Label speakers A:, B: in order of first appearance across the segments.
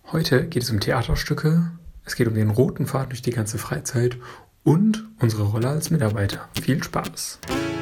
A: Heute geht es um Theaterstücke, es geht um den roten Faden durch die ganze Freizeit und unsere Rolle als Mitarbeiter. Viel Spaß!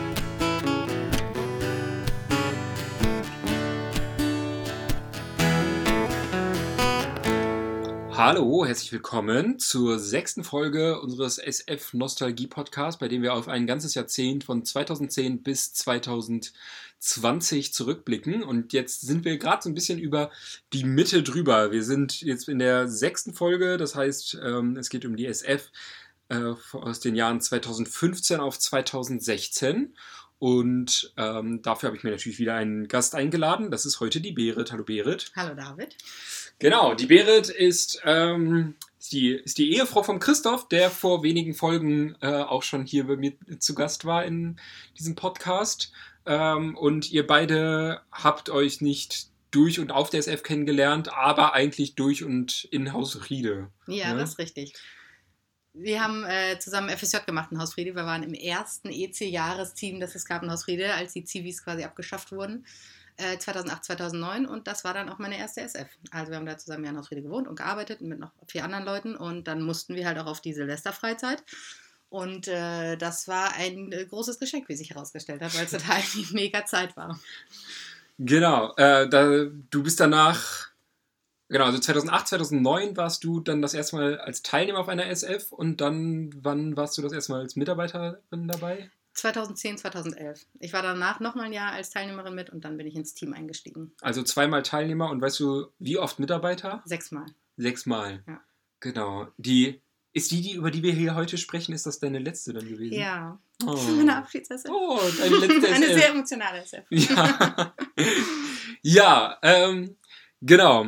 A: Hallo, herzlich willkommen zur 6. Folge unseres SF-Nostalgie-Podcasts, bei dem wir auf ein ganzes Jahrzehnt von 2010 bis 2020 zurückblicken. Und jetzt sind wir gerade so ein bisschen über die Mitte drüber. Wir sind jetzt in der 6. Folge, das heißt, es geht um die SF aus den Jahren 2015 auf 2016. Und dafür habe ich mir natürlich wieder einen Gast eingeladen. Das ist heute die Berit. Hallo Berit.
B: Hallo David.
A: Genau, die Berit ist die Ehefrau von Christoph, der vor wenigen Folgen auch schon hier bei mir zu Gast war in diesem Podcast. Und ihr beide habt euch nicht durch und auf der SF kennengelernt, aber eigentlich durch und in Haus Riede.
B: Ja, das ist richtig. Wir haben zusammen FSJ gemacht in Haus Riede. Wir waren im ersten EC-Jahresteam, das es gab in Haus Riede, als die Zivis quasi abgeschafft wurden. 2008, 2009 und das war dann auch meine erste SF. Also wir haben da zusammen in Haus Riede gewohnt und gearbeitet mit noch 4 anderen Leuten und dann mussten wir halt auch auf die Silvesterfreizeit und das war ein großes Geschenk, wie sich herausgestellt hat, weil es total die mega Zeit war.
A: Genau, du bist danach, genau, also 2008, 2009 warst du dann das erste Mal als Teilnehmer auf einer SF und dann, wann warst du das erste Mal als Mitarbeiterin dabei?
B: 2010, 2011. Ich war danach nochmal ein Jahr als Teilnehmerin mit und dann bin ich ins Team eingestiegen.
A: Also 2-mal Teilnehmer und weißt du, wie oft Mitarbeiter?
B: 6-mal.
A: 6-mal.
B: Ja.
A: Genau. Über die wir hier heute sprechen, ist das deine letzte dann gewesen?
B: Ja.
A: Oh.
B: Meine Abschieds-SF.
A: Oh, deine letzte SF.
B: Eine sehr emotionale SF.
A: Ja. Ja, genau.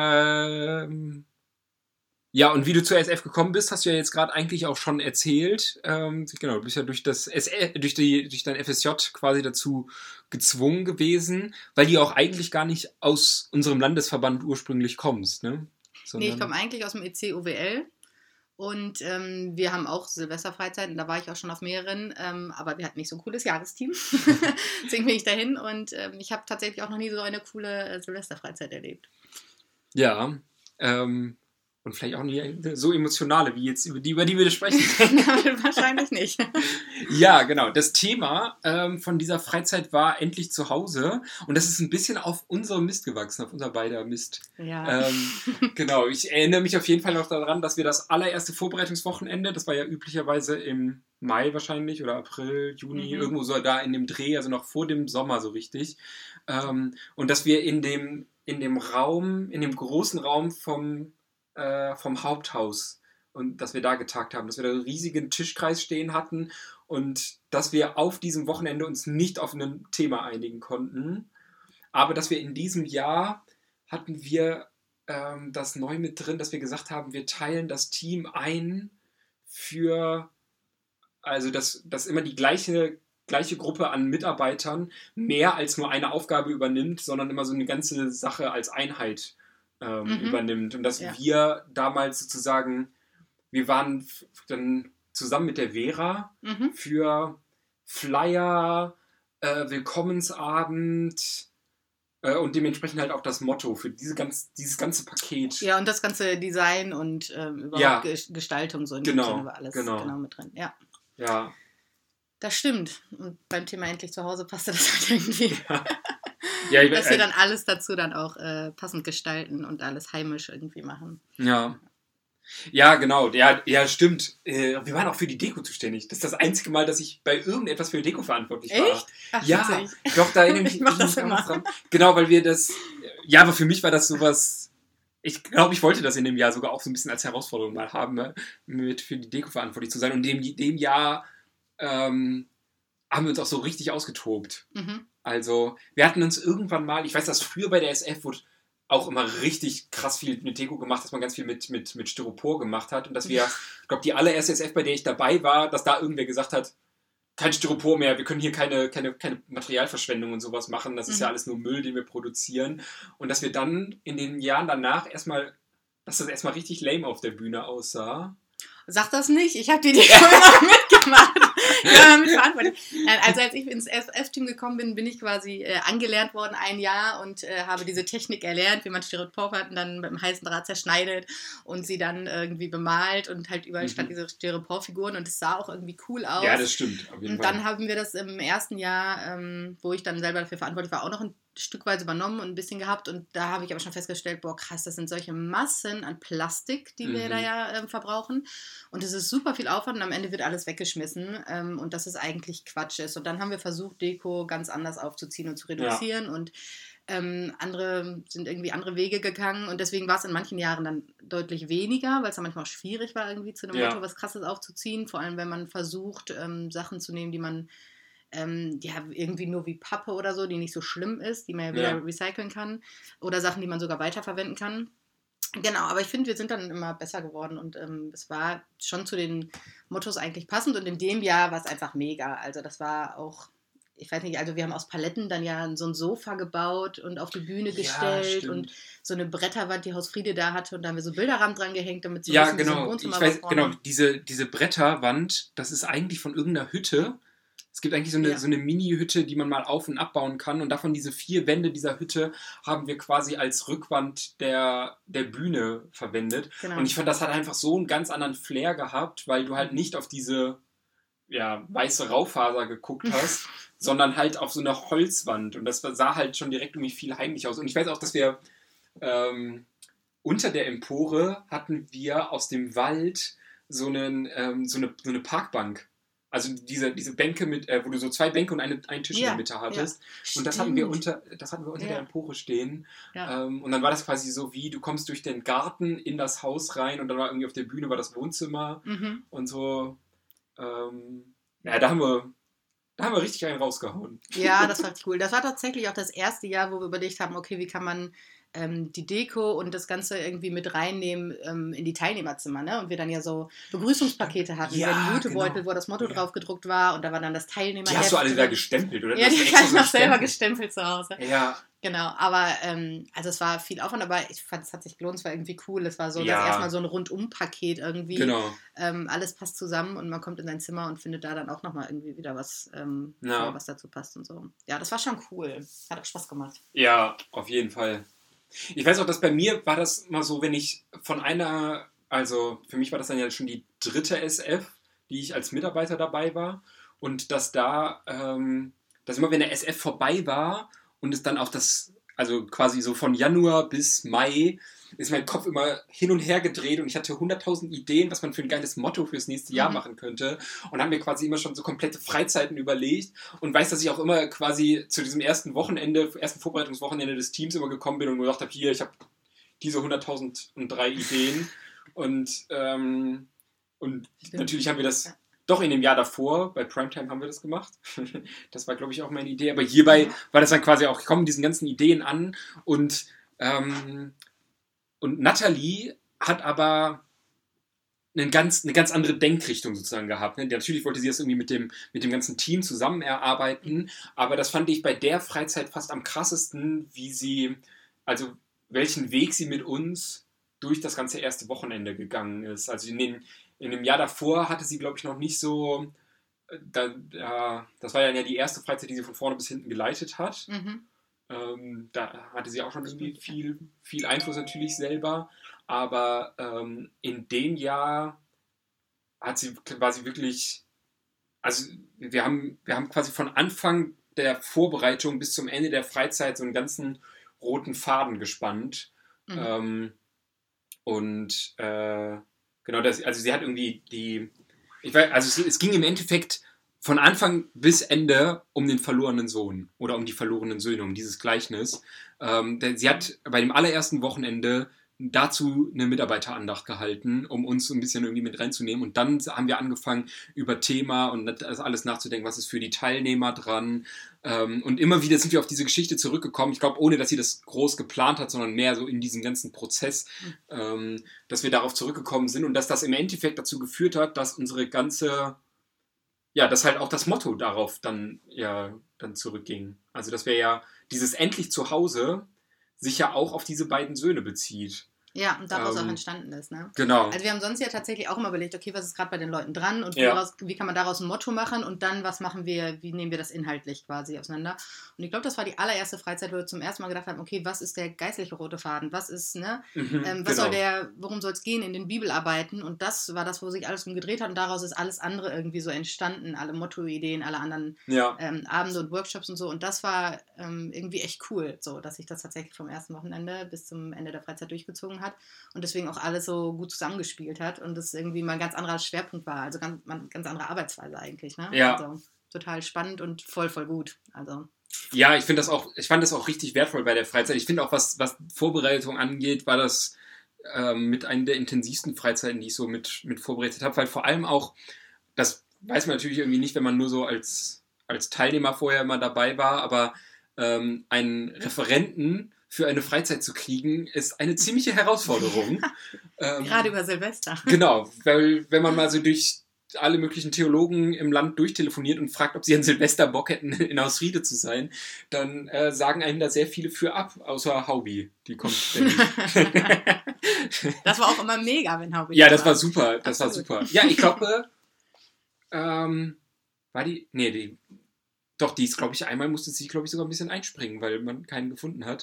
A: Ja, und wie du zur SF gekommen bist, hast du ja jetzt gerade eigentlich auch schon erzählt. Genau, du bist ja durch dein FSJ quasi dazu gezwungen gewesen, weil du auch eigentlich gar nicht aus unserem Landesverband ursprünglich kommst, ne?
B: Nee, ich komme eigentlich aus dem EC OWL und wir haben auch Silvesterfreizeiten, da war ich auch schon auf mehreren, aber wir hatten nicht so ein cooles Jahresteam. Deswegen bin ich dahin und ich habe tatsächlich auch noch nie so eine coole Silvesterfreizeit erlebt.
A: Ja, und vielleicht auch nicht so emotionale, wie jetzt über die wir sprechen.
B: Wahrscheinlich nicht.
A: Ja, genau. Das Thema von dieser Freizeit war endlich zu Hause. Und das ist ein bisschen auf unserem Mist gewachsen, auf unser beider Mist.
B: Ja.
A: Genau. Ich erinnere mich auf jeden Fall noch daran, dass wir das allererste Vorbereitungswochenende, das war ja üblicherweise im Mai wahrscheinlich oder April, Juni, irgendwo so da in dem Dreh, also noch vor dem Sommer so richtig. Und dass wir in dem großen Raum vom Haupthaus und dass wir da getagt haben, dass wir da einen riesigen Tischkreis stehen hatten und dass wir auf diesem Wochenende uns nicht auf ein Thema einigen konnten, aber dass wir in diesem Jahr hatten wir das neu mit drin, dass wir gesagt haben, wir teilen das Team ein also dass immer die gleiche Gruppe an Mitarbeitern mehr als nur eine Aufgabe übernimmt, sondern immer so eine ganze Sache als Einheit übernimmt. Und dass wir damals sozusagen, wir waren dann zusammen mit der Vera für Flyer, Willkommensabend und dementsprechend halt auch das Motto für dieses ganze Paket.
B: Ja, und das ganze Design und überhaupt Gestaltung so in dem Sinne war alles genau mit drin. Ja.
A: Ja.
B: Das stimmt. Und beim Thema endlich zu Hause passte das halt irgendwie.
A: Ja,
B: dass wir dann alles dazu dann auch passend gestalten und alles heimisch irgendwie machen.
A: Ja. Ja, genau. Ja, stimmt. Wir waren auch für die Deko zuständig. Das ist das einzige Mal, dass ich bei irgendetwas für Deko verantwortlich war.
B: Echt? Ach,
A: ja,
B: witzig.
A: Doch, da erinnere ich mich.
B: Ich mach das immer.
A: Dran. Genau, weil wir das... Ja, aber für mich war das sowas... Ich glaube, ich wollte das in dem Jahr sogar auch so ein bisschen als Herausforderung mal haben, ne? Mit für die Deko verantwortlich zu sein. Und in dem Jahr haben wir uns auch so richtig ausgetobt. Also, wir hatten uns irgendwann mal, ich weiß, dass früher bei der SF wurde auch immer richtig krass viel mit Deko gemacht, dass man ganz viel mit Styropor gemacht hat und dass wir, ich glaube, die allererste SF, bei der ich dabei war, dass da irgendwer gesagt hat, kein Styropor mehr, wir können hier keine Materialverschwendung und sowas machen, das ist ja alles nur Müll, den wir produzieren und dass wir dann in den Jahren danach dass das erstmal richtig lame auf der Bühne aussah.
B: Sag das nicht, ich habe die Deko immer mitgemacht. Ja, mitverantwortlich. Also als ich ins FF-Team gekommen bin, bin ich quasi angelernt worden 1 Jahr und habe diese Technik erlernt, wie man Styroporplatten dann mit einem heißen Draht zerschneidet und sie dann irgendwie bemalt und halt überall stand diese Styroporfiguren und es sah auch irgendwie cool aus.
A: Ja, das stimmt. Auf jeden
B: und
A: Fall.
B: dann haben wir das im ersten Jahr, wo ich dann selber dafür verantwortlich war, auch noch ein stückweise übernommen und ein bisschen gehabt und da habe ich aber schon festgestellt, boah krass, das sind solche Massen an Plastik, die wir da ja verbrauchen und es ist super viel Aufwand und am Ende wird alles weggeschmissen und dass es eigentlich Quatsch ist und dann haben wir versucht, Deko ganz anders aufzuziehen und zu reduzieren und andere sind irgendwie andere Wege gegangen und deswegen war es in manchen Jahren dann deutlich weniger, weil es dann manchmal auch schwierig war, irgendwie zu einem Motto was Krasses aufzuziehen, vor allem wenn man versucht, Sachen zu nehmen, die man irgendwie nur wie Pappe oder so, die nicht so schlimm ist, die man ja wieder recyceln kann. Oder Sachen, die man sogar weiterverwenden kann. Genau, aber ich finde, wir sind dann immer besser geworden und es war schon zu den Mottos eigentlich passend und in dem Jahr war es einfach mega. Also das war auch, ich weiß nicht, also wir haben aus Paletten dann ja so ein Sofa gebaut und auf die Bühne gestellt und so eine Bretterwand, die Haus Friede da hatte und da haben wir so Bilderrahmen dran gehängt, damit so ein bisschen Wohnzimmer
A: ich weiß, genau, diese Bretterwand, das ist eigentlich von irgendeiner Hütte. Es gibt eigentlich so eine Mini-Hütte, die man mal auf- und abbauen kann. Und davon diese 4 Wände dieser Hütte haben wir quasi als Rückwand der Bühne verwendet. Genau. Und ich fand, das hat einfach so einen ganz anderen Flair gehabt, weil du halt nicht auf diese weiße Raufaser geguckt hast, sondern halt auf so eine Holzwand. Und das sah halt schon direkt irgendwie viel heimlich aus. Und ich weiß auch, dass wir unter der Empore hatten wir aus dem Wald so eine Parkbank. Also diese Bänke wo du so 2 Bänke und einen Tisch in der Mitte hattest. Ja, und das hatten wir unter der Empore stehen. Ja. Und dann war das quasi so wie, du kommst durch den Garten in das Haus rein und dann war irgendwie auf der Bühne war das Wohnzimmer und so. Da haben wir richtig einen rausgehauen.
B: Ja, das war cool. Das war tatsächlich auch das erste Jahr, wo wir überlegt haben, okay, wie kann man die Deko und das Ganze irgendwie mit reinnehmen in die Teilnehmerzimmer, ne? Und wir dann ja so Begrüßungspakete hatten, so einen Jutebeutel, wo das Motto drauf gedruckt war und da war dann das Teilnehmerheft.
A: Die hast du alle da gestempelt, oder?
B: Ja, die habe ich noch selber gestempelt zu Hause.
A: Ja.
B: Genau, aber also es war viel Aufwand, aber ich fand, es hat sich gelohnt, es war irgendwie cool. Es war so, dass erstmal so ein Rundum-Paket irgendwie.
A: Genau.
B: Alles passt zusammen und man kommt in sein Zimmer und findet da dann auch nochmal irgendwie wieder was, was dazu passt und so. Ja, das war schon cool. Hat auch Spaß gemacht.
A: Ja, auf jeden Fall. Ich weiß auch, dass bei mir war das mal so, wenn ich also für mich war das dann ja schon die 3. SF, die ich als Mitarbeiter dabei war und dass immer wenn der SF vorbei war und es dann auch also quasi so von Januar bis Mai ist mein Kopf immer hin und her gedreht und ich hatte 100.000 Ideen, was man für ein geiles Motto fürs nächste Jahr machen könnte und habe mir quasi immer schon so komplette Freizeiten überlegt und weiß, dass ich auch immer quasi zu diesem ersten Vorbereitungswochenende des Teams immer gekommen bin und gesagt habe, hier, ich habe diese 100.003 Ideen und natürlich haben wir das doch in dem Jahr davor, bei Primetime haben wir das gemacht. Das war, glaube ich, auch meine Idee. Aber hierbei war das dann quasi auch, ich komme mit diesen ganzen Ideen an und Nathalie hat aber eine ganz andere Denkrichtung sozusagen gehabt. Ne? Natürlich wollte sie das irgendwie mit dem ganzen Team zusammen erarbeiten, aber das fand ich bei der Freizeit fast am krassesten, welchen Weg sie mit uns durch das ganze erste Wochenende gegangen ist. Also in dem Jahr davor hatte sie, glaube ich, noch nicht so, das war ja die erste Freizeit, die sie von vorne bis hinten geleitet hat. Da hatte sie auch schon irgendwie viel Einfluss natürlich selber, aber in dem Jahr hat sie quasi wirklich, also wir haben quasi von Anfang der Vorbereitung bis zum Ende der Freizeit so einen ganzen roten Faden gespannt. Genau, also sie hat irgendwie es ging im Endeffekt von Anfang bis Ende um den verlorenen Sohn oder um die verlorenen Söhne, um dieses Gleichnis. Sie hat bei dem allerersten Wochenende dazu eine Mitarbeiterandacht gehalten, um uns so ein bisschen irgendwie mit reinzunehmen. Und dann haben wir angefangen, über Thema und das alles nachzudenken, was ist für die Teilnehmer dran. Und immer wieder sind wir auf diese Geschichte zurückgekommen. Ich glaube, ohne, dass sie das groß geplant hat, sondern mehr so in diesem ganzen Prozess, dass wir darauf zurückgekommen sind und dass das im Endeffekt dazu geführt hat, dass unsere ganze, dass halt auch das Motto darauf dann zurückging. Also, dass wir ja dieses endlich zu Hause sich ja auch auf diese beiden Söhne bezieht.
B: Ja, und daraus auch entstanden ist, ne?
A: Genau.
B: Also wir haben sonst ja tatsächlich auch immer überlegt, okay, was ist gerade bei den Leuten dran und
A: Ja.
B: wie kann man daraus ein Motto machen und dann, wie nehmen wir das inhaltlich quasi auseinander? Und ich glaube, das war die allererste Freizeit, wo wir zum ersten Mal gedacht haben, okay, was ist der geistliche rote Faden? Was ist, ne? Worum soll es gehen in den Bibelarbeiten? Und das war das, wo sich alles umgedreht hat und daraus ist alles andere irgendwie so entstanden, alle Motto-Ideen, alle anderen Abende und Workshops und so. Und das war irgendwie echt cool, so, dass sich das tatsächlich vom ersten Wochenende bis zum Ende der Freizeit durchgezogen hat und deswegen auch alles so gut zusammengespielt hat und das irgendwie mal ein ganz anderer Schwerpunkt war, also ganz andere Arbeitsweise eigentlich, ne?
A: Ja.
B: Also total spannend und voll gut. Also
A: ja, ich fand das auch richtig wertvoll bei der Freizeit. Ich finde auch, was Vorbereitung angeht, war das mit einer der intensivsten Freizeiten, die ich so mit vorbereitet habe, weil vor allem auch, das weiß man natürlich irgendwie nicht, wenn man nur so als Teilnehmer vorher mal dabei war, aber einen Referenten für eine Freizeit zu kriegen, ist eine ziemliche Herausforderung.
B: Gerade über Silvester.
A: Genau, weil wenn man mal so durch alle möglichen Theologen im Land durchtelefoniert und fragt, ob sie an Silvester Bock hätten, in Ausriede zu sein, dann sagen einem da sehr viele für ab, außer Haubi. Die kommt ständig.
B: Das war auch immer mega, wenn Haubi
A: ja, das war super. Das
B: Absolut.
A: war super. Ja, ich glaube, war die... Nee, doch, die ist, glaube ich, einmal musste sie, glaube ich, sogar ein bisschen einspringen, weil man keinen gefunden hat.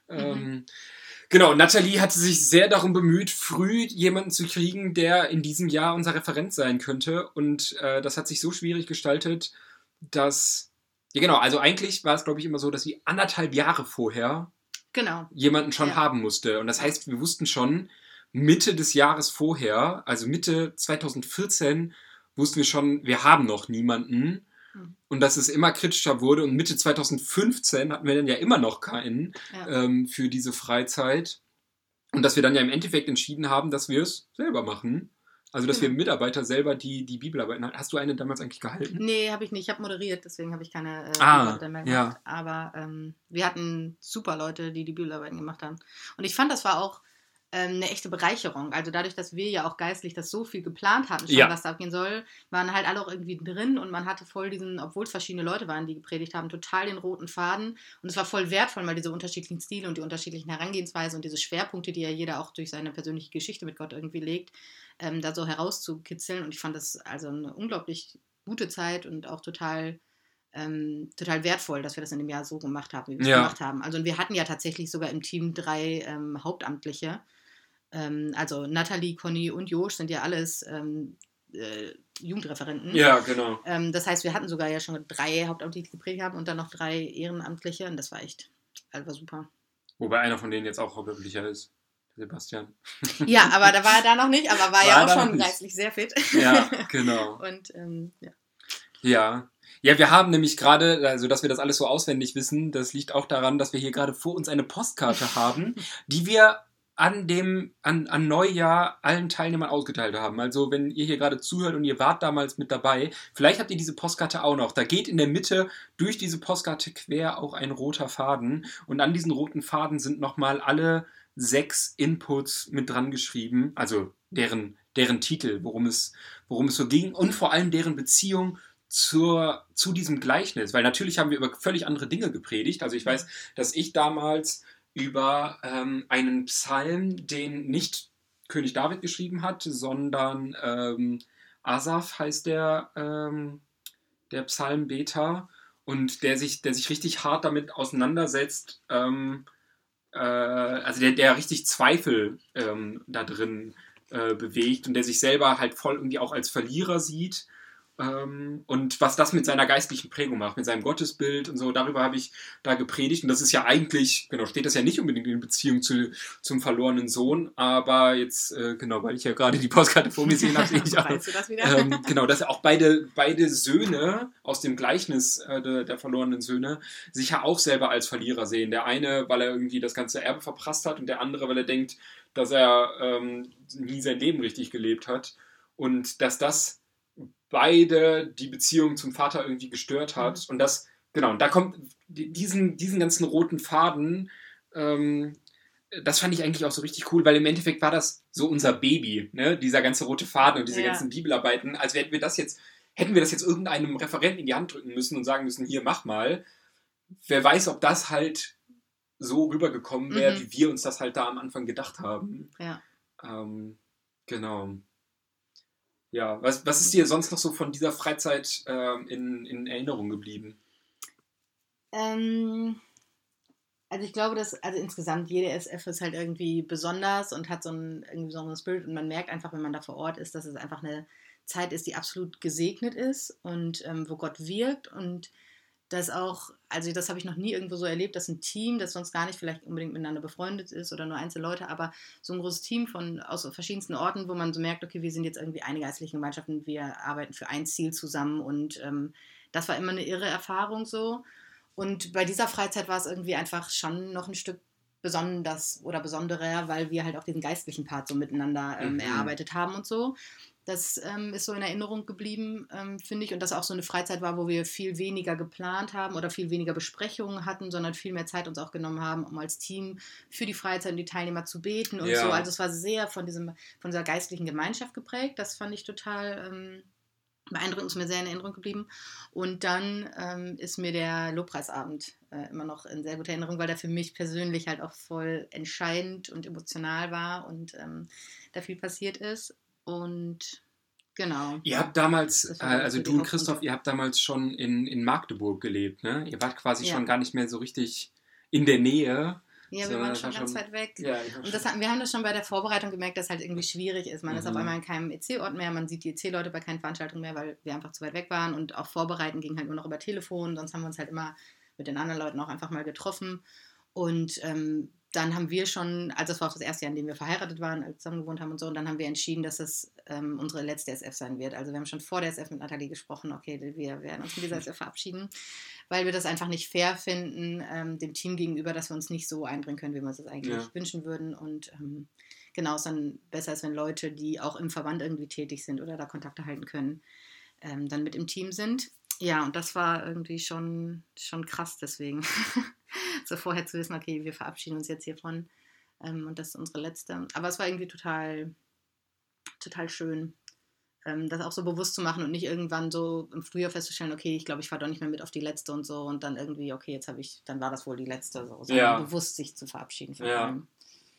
A: Genau, Nathalie hatte sich sehr darum bemüht, früh jemanden zu kriegen, der in diesem Jahr unser Referent sein könnte. Und das hat sich so schwierig gestaltet, dass... Ja, genau, also eigentlich war es, glaube ich, immer so, dass sie 1,5 Jahre vorher jemanden schon haben musste. Und das heißt, wir wussten schon Mitte des Jahres vorher, also Mitte 2014, wussten wir schon, wir haben noch niemanden. Und dass es immer kritischer wurde. Und Mitte 2015 hatten wir dann ja immer noch keinen für diese Freizeit. Und dass wir dann ja im Endeffekt entschieden haben, dass wir es selber machen. Also, dass wir Mitarbeiter selber die Bibelarbeiten halten. Hast du eine damals eigentlich gehalten?
B: Nee, habe ich nicht. Ich habe moderiert, deswegen habe ich keine Bibelarbeiten mehr gemacht.
A: Ja.
B: Aber wir hatten super Leute, die Bibelarbeiten gemacht haben. Und ich fand, das war auch eine echte Bereicherung. Also dadurch, dass wir ja auch geistlich das so viel geplant hatten, schon was da abgehen soll, waren halt alle auch irgendwie drin und man hatte voll diesen, obwohl es verschiedene Leute waren, die gepredigt haben, total den roten Faden. Und es war voll wertvoll, mal diese unterschiedlichen Stile und die unterschiedlichen Herangehensweisen und diese Schwerpunkte, die ja jeder auch durch seine persönliche Geschichte mit Gott irgendwie legt, da so herauszukitzeln. Und ich fand das also eine unglaublich gute Zeit und auch total wertvoll, dass wir das in dem Jahr so gemacht haben, wie wir es gemacht haben. Also und wir hatten ja tatsächlich sogar im Team 3 Hauptamtliche. Also Nathalie, Conny und Josh sind ja alles Jugendreferenten.
A: Ja, genau.
B: Das heißt, wir hatten sogar ja schon 3 Hauptamtliche, die gepredigt haben und dann noch 3 Ehrenamtliche und das war echt, war super.
A: Wobei einer von denen jetzt auch Hauptamtlicher ist. Sebastian.
B: Ja, aber da war er da noch nicht, aber war ja auch schon geistlich sehr fit.
A: Ja, genau.
B: Und
A: Ja, wir haben nämlich gerade, also dass wir das alles so auswendig wissen, das liegt auch daran, dass wir hier gerade vor uns eine Postkarte haben, die wir an Neujahr allen Teilnehmern ausgeteilt haben. Also wenn ihr hier gerade zuhört und ihr wart damals mit dabei, vielleicht habt ihr diese Postkarte auch noch. Da geht in der Mitte durch diese Postkarte quer auch ein roter Faden und an diesen roten Faden sind nochmal alle 6 Inputs mit dran geschrieben, also deren Titel, worum es so ging und vor allem deren Beziehung zu diesem Gleichnis, weil natürlich haben wir über völlig andere Dinge gepredigt. Also ich weiß, dass ich damals über einen Psalm, den nicht König David geschrieben hat, sondern Asaf heißt der Psalmbeter und der sich richtig hart damit auseinandersetzt, also der richtig Zweifel da drin bewegt und der sich selber halt voll irgendwie auch als Verlierer sieht. Und was das mit seiner geistlichen Prägung macht, mit seinem Gottesbild und so, darüber habe ich da gepredigt. Und das ist ja eigentlich, genau, steht das ja nicht unbedingt in Beziehung zum verlorenen Sohn, aber jetzt, genau, weil ich ja gerade die Postkarte vor mir sehen habe, sehe ich auch,
B: weißt du das wieder?
A: Genau, dass auch beide Söhne aus dem Gleichnis der verlorenen Söhne sich ja auch selber als Verlierer sehen. Der eine, weil er irgendwie das ganze Erbe verprasst hat und der andere, weil er denkt, dass er nie sein Leben richtig gelebt hat. Und dass das beide die Beziehung zum Vater irgendwie gestört hat. Und das, genau, und da kommt diesen ganzen roten Faden, das fand ich eigentlich auch so richtig cool, weil im Endeffekt war das so unser Baby, ne? Dieser ganze rote Faden und diese ganzen Bibelarbeiten, als hätten wir das jetzt irgendeinem Referenten in die Hand drücken müssen und sagen müssen, hier, mach mal. Wer weiß, ob das halt so rübergekommen wäre, wie wir uns das halt da am Anfang gedacht haben.
B: Ja.
A: Genau. Ja, was ist dir sonst noch so von dieser Freizeit in Erinnerung geblieben?
B: Also ich glaube, dass insgesamt jede SF ist halt irgendwie besonders und hat so einen irgendwie besonderen Spirit und man merkt einfach, wenn man da vor Ort ist, dass es einfach eine Zeit ist, die absolut gesegnet ist und wo Gott wirkt und das auch, also das habe ich noch nie irgendwo so erlebt, dass ein Team, das sonst gar nicht vielleicht unbedingt miteinander befreundet ist oder nur einzelne Leute, aber so ein großes Team aus verschiedensten Orten, wo man so merkt, okay, wir sind jetzt irgendwie eine geistliche Gemeinschaft, wir arbeiten für ein Ziel zusammen und das war immer eine irre Erfahrung so. Und bei dieser Freizeit war es irgendwie einfach schon noch ein Stück besonders oder besonderer, weil wir halt auch diesen geistlichen Part so miteinander erarbeitet haben und so. Das ist so in Erinnerung geblieben, finde ich. Und das auch so eine Freizeit war, wo wir viel weniger geplant haben oder viel weniger Besprechungen hatten, sondern viel mehr Zeit uns auch genommen haben, um als Team für die Freizeit und die Teilnehmer zu beten und so. Also es war sehr von dieser geistlichen Gemeinschaft geprägt. Das fand ich total beeindruckend, ist mir sehr in Erinnerung geblieben. Und dann ist mir der Lobpreisabend immer noch in sehr guter Erinnerung, weil der für mich persönlich halt auch voll entscheidend und emotional war und da viel passiert ist. Und genau.
A: Ihr habt damals, also du und Christoph, ihr habt damals schon in Magdeburg gelebt, ne? Ihr wart quasi schon gar nicht mehr so richtig in der Nähe.
B: Ja, wir waren schon ganz weit weg. Ja, und wir haben das schon bei der Vorbereitung gemerkt, dass es halt irgendwie schwierig ist. Man ist auf einmal in keinem EC-Ort mehr, man sieht die EC-Leute bei keinen Veranstaltungen mehr, weil wir einfach zu weit weg waren. Und auch Vorbereiten ging halt nur noch über Telefon, sonst haben wir uns halt immer mit den anderen Leuten auch einfach mal getroffen. Und dann haben wir schon, also das war auch das erste Jahr, in dem wir verheiratet waren, als wir zusammen gewohnt haben und so, und dann haben wir entschieden, dass es unsere letzte SF sein wird. Also wir haben schon vor der SF mit Nathalie gesprochen, okay, wir werden uns mit dieser SF verabschieden, weil wir das einfach nicht fair finden, dem Team gegenüber, dass wir uns nicht so einbringen können, wie wir uns das eigentlich wünschen würden. Und genau, es ist dann besser, als wenn Leute, die auch im Verband irgendwie tätig sind oder da Kontakte halten können, dann mit im Team sind. Ja, und das war irgendwie schon krass deswegen. So vorher zu wissen, okay, wir verabschieden uns jetzt hiervon und das ist unsere letzte. Aber es war irgendwie total schön, das auch so bewusst zu machen und nicht irgendwann so im Frühjahr festzustellen, okay, ich glaube, ich fahre doch nicht mehr mit auf die letzte und so und dann irgendwie, okay, dann war das wohl die letzte, so, sondern bewusst sich zu verabschieden von allem.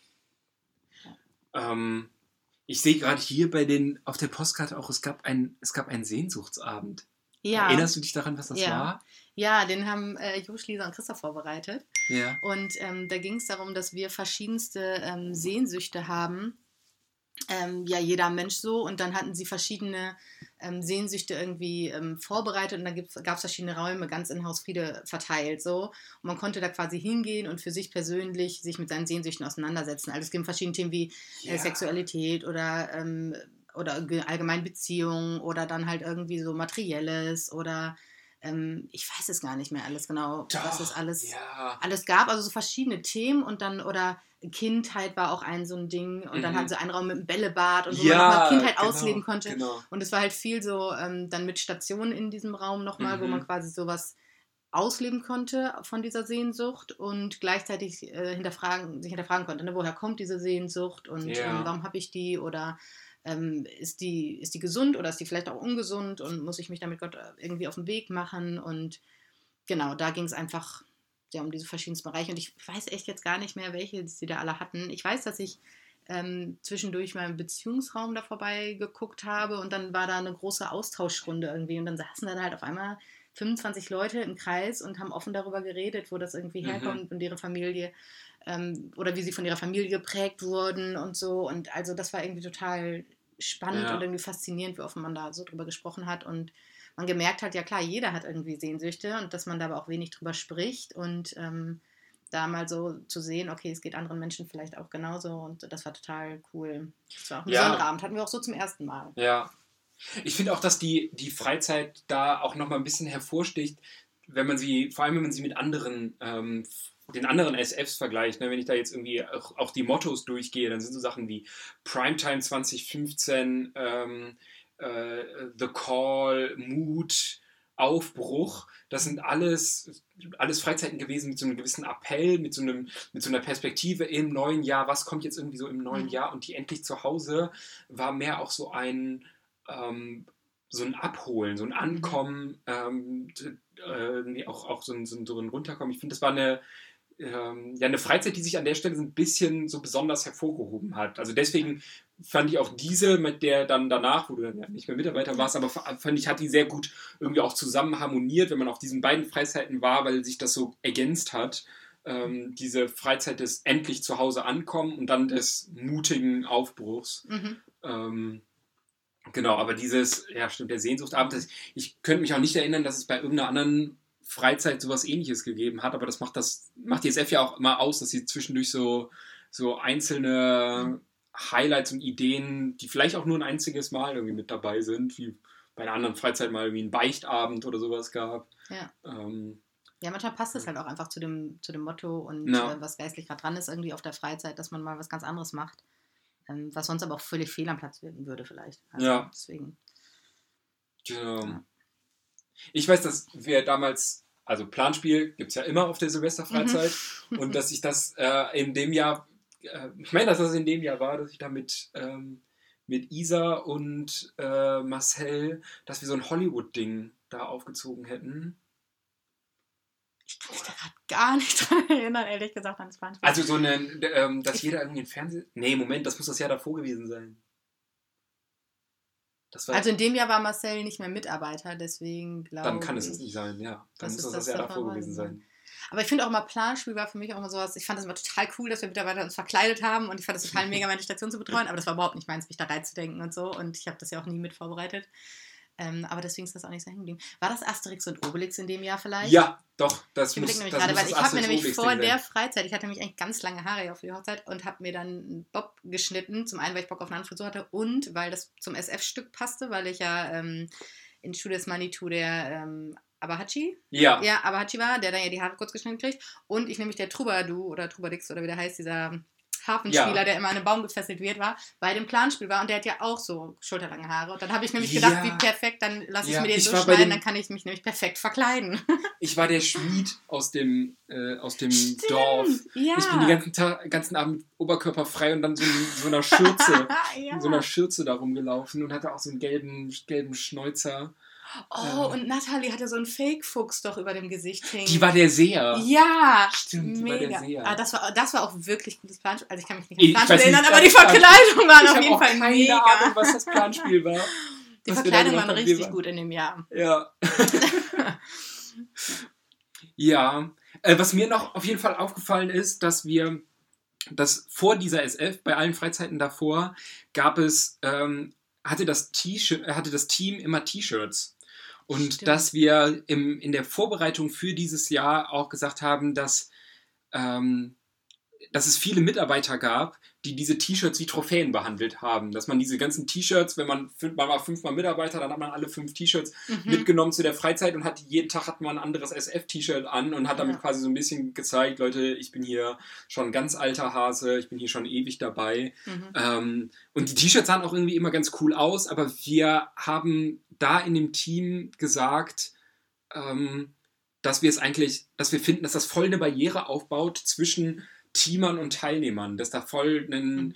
A: Ich sehe gerade hier auf der Postkarte auch, es gab einen Sehnsuchtsabend.
B: Ja.
A: Erinnerst du dich daran, was das war?
B: Ja, den haben Josh, Lisa und Christoph vorbereitet.
A: Ja.
B: Und da ging es darum, dass wir verschiedenste Sehnsüchte haben. Ja, jeder Mensch so. Und dann hatten sie verschiedene Sehnsüchte irgendwie vorbereitet. Und dann gab es verschiedene Räume ganz in Haus Friede verteilt. So. Und man konnte da quasi hingehen und für sich persönlich sich mit seinen Sehnsüchten auseinandersetzen. Also es gibt verschiedene Themen wie Sexualität oder allgemein Beziehungen oder dann halt irgendwie so Materielles oder ich weiß es gar nicht mehr alles genau, was es alles gab. Also so verschiedene Themen und dann, oder Kindheit war auch so ein Ding und dann hatten sie einen Raum mit einem Bällebad und wo man nochmal Kindheit ausleben konnte. Genau. Und es war halt viel so dann mit Stationen in diesem Raum nochmal, wo man quasi sowas ausleben konnte von dieser Sehnsucht und gleichzeitig sich hinterfragen konnte, ne? Woher kommt diese Sehnsucht und warum habe ich die oder ist die gesund oder ist die vielleicht auch ungesund und muss ich mich damit Gott irgendwie auf den Weg machen und genau, da ging es einfach um diese verschiedensten Bereiche und ich weiß echt jetzt gar nicht mehr, welche sie da alle hatten. Ich weiß, dass ich zwischendurch mal im Beziehungsraum da vorbei geguckt habe und dann war da eine große Austauschrunde irgendwie und dann saßen dann halt auf einmal 25 Leute im Kreis und haben offen darüber geredet, wo das irgendwie herkommt und ihre Familie oder wie sie von ihrer Familie geprägt wurden und so. Und also das war irgendwie total spannend und irgendwie faszinierend, wie offen man da so drüber gesprochen hat. Und man gemerkt hat, ja klar, jeder hat irgendwie Sehnsüchte und dass man da aber auch wenig drüber spricht und da mal so zu sehen, okay, es geht anderen Menschen vielleicht auch genauso und das war total cool. Das war auch ein besonderer Abend, hatten wir auch so zum ersten Mal.
A: Ja. Ich finde auch, dass die Freizeit da auch nochmal ein bisschen hervorsticht, vor allem wenn man sie mit den anderen SFs vergleicht, ne? Wenn ich da jetzt irgendwie auch die Mottos durchgehe, dann sind so Sachen wie Primetime 2015, The Call, Mut, Aufbruch, das sind alles Freizeiten gewesen mit so einem gewissen Appell, mit so einer Perspektive im neuen Jahr, was kommt jetzt irgendwie so im neuen Jahr und die endlich zu Hause war mehr auch so ein Abholen, so ein Ankommen, auch so ein Runterkommen. Ich finde, das war eine Freizeit, die sich an der Stelle so ein bisschen so besonders hervorgehoben hat. Also deswegen fand ich auch diese, mit der dann danach, wo du dann ja nicht mehr Mitarbeiter warst, aber fand ich, hat die sehr gut irgendwie auch zusammen harmoniert, wenn man auf diesen beiden Freizeiten war, weil sich das so ergänzt hat. Diese Freizeit des endlich zu Hause ankommen und dann des mutigen Aufbruchs. Genau, aber dieses, ja stimmt, der Sehnsuchtabend, ich könnte mich auch nicht erinnern, dass es bei irgendeiner anderen Freizeit sowas Ähnliches gegeben hat, aber das macht die SF ja auch immer aus, dass sie zwischendurch so einzelne Highlights und Ideen, die vielleicht auch nur ein einziges Mal irgendwie mit dabei sind, wie bei einer anderen Freizeit mal irgendwie einen Beichtabend oder sowas gab.
B: Ja. Ja, manchmal passt es halt auch einfach zu dem Motto und was geistlich gerade dran ist, irgendwie auf der Freizeit, dass man mal was ganz anderes macht, was sonst aber auch völlig fehl am Platz werden würde vielleicht. Also deswegen.
A: Genau. Ja. Ich weiß, dass wir damals, also Planspiel gibt es ja immer auf der Silvesterfreizeit und dass ich das in dem Jahr, ich meine, dass das in dem Jahr war, dass ich da mit Isa und Marcel, dass wir so ein Hollywood-Ding da aufgezogen hätten.
B: Ich kann mich da gerade gar nicht dran erinnern, ehrlich gesagt, an das Planspiel.
A: Also so dass jeder irgendwie ein Fernsehen... Nee, Moment, das muss das Jahr davor gewesen sein.
B: Also in dem Jahr war Marcel nicht mehr Mitarbeiter, deswegen glaube ich...
A: Dann kann es nicht sein, ja. Dann muss das Jahr davor gewesen sein.
B: Aber ich finde auch mal, Planspiel war für mich auch immer sowas, ich fand das immer total cool, dass wir Mitarbeiter uns verkleidet haben und ich fand das total mega, meine Station zu betreuen, aber das war überhaupt nicht meins, mich da reinzudenken und so und ich habe das ja auch nie mit vorbereitet. Aber deswegen ist das auch nicht so hängen geblieben. War das Asterix und Obelix in dem Jahr vielleicht?
A: Ja, doch. Das
B: ich
A: muss
B: nämlich gerade, weil ich habe mir nämlich vor der Freizeit, ich hatte nämlich eigentlich ganz lange Haare auf die Hochzeit und habe mir dann einen Bob geschnitten. Zum einen, weil ich Bock auf eine andere Frisur hatte und weil das zum SF-Stück passte, weil ich ja in Schule des Manitou der Abahachi Abahachi war, der dann ja die Haare kurz geschnitten kriegt. Und ich nämlich der Troubadour oder Troubadix oder wie der heißt, dieser Hafenspieler, der immer an einem Baum gefesselt wird, war, bei dem Planspiel war und der hat ja auch so schulterlange Haare. Und dann habe ich nämlich gedacht, wie perfekt, dann lasse ich mir den so schneiden, dann kann ich mich nämlich perfekt verkleiden.
A: Ich war der Schmied aus dem Dorf.
B: Ja.
A: Ich bin den ganzen Abend oberkörperfrei und dann so einer Schürze, in so einer Schürze da rumgelaufen und hatte auch so einen gelben Schnäuzer.
B: Oh, und Nathalie hatte so einen Fake-Fuchs doch über dem Gesicht hängen.
A: Die war der Seher.
B: Ja,
A: stimmt,
B: mega.
A: Die war der Seher.
B: Das war auch wirklich gutes Planspiel. Also ich kann mich nicht an das Planspiel erinnern, aber die Verkleidung war auf jeden Fall mega. Ich habe keine Ahnung,
A: was das Planspiel war.
B: Die Verkleidung war richtig gut in dem Jahr.
A: Ja. Ja. Was mir noch auf jeden Fall aufgefallen ist, dass vor dieser SF, bei allen Freizeiten davor, gab es, hatte das Team immer T-Shirts. Und stimmt. Dass wir in der Vorbereitung für dieses Jahr auch gesagt haben, dass es viele Mitarbeiter gab, die diese T-Shirts wie Trophäen behandelt haben. Dass man diese ganzen T-Shirts, man war 5-mal Mitarbeiter, dann hat man alle 5 T-Shirts mitgenommen zu der Freizeit und jeden Tag hat man ein anderes SF-T-Shirt an und hat damit quasi so ein bisschen gezeigt, Leute, ich bin hier schon ein ganz alter Hase, ich bin hier schon ewig dabei. Und die T-Shirts sahen auch irgendwie immer ganz cool aus, aber wir haben da in dem Team gesagt, dass wir finden, dass das voll eine Barriere aufbaut zwischen Teamern und Teilnehmern, dass das voll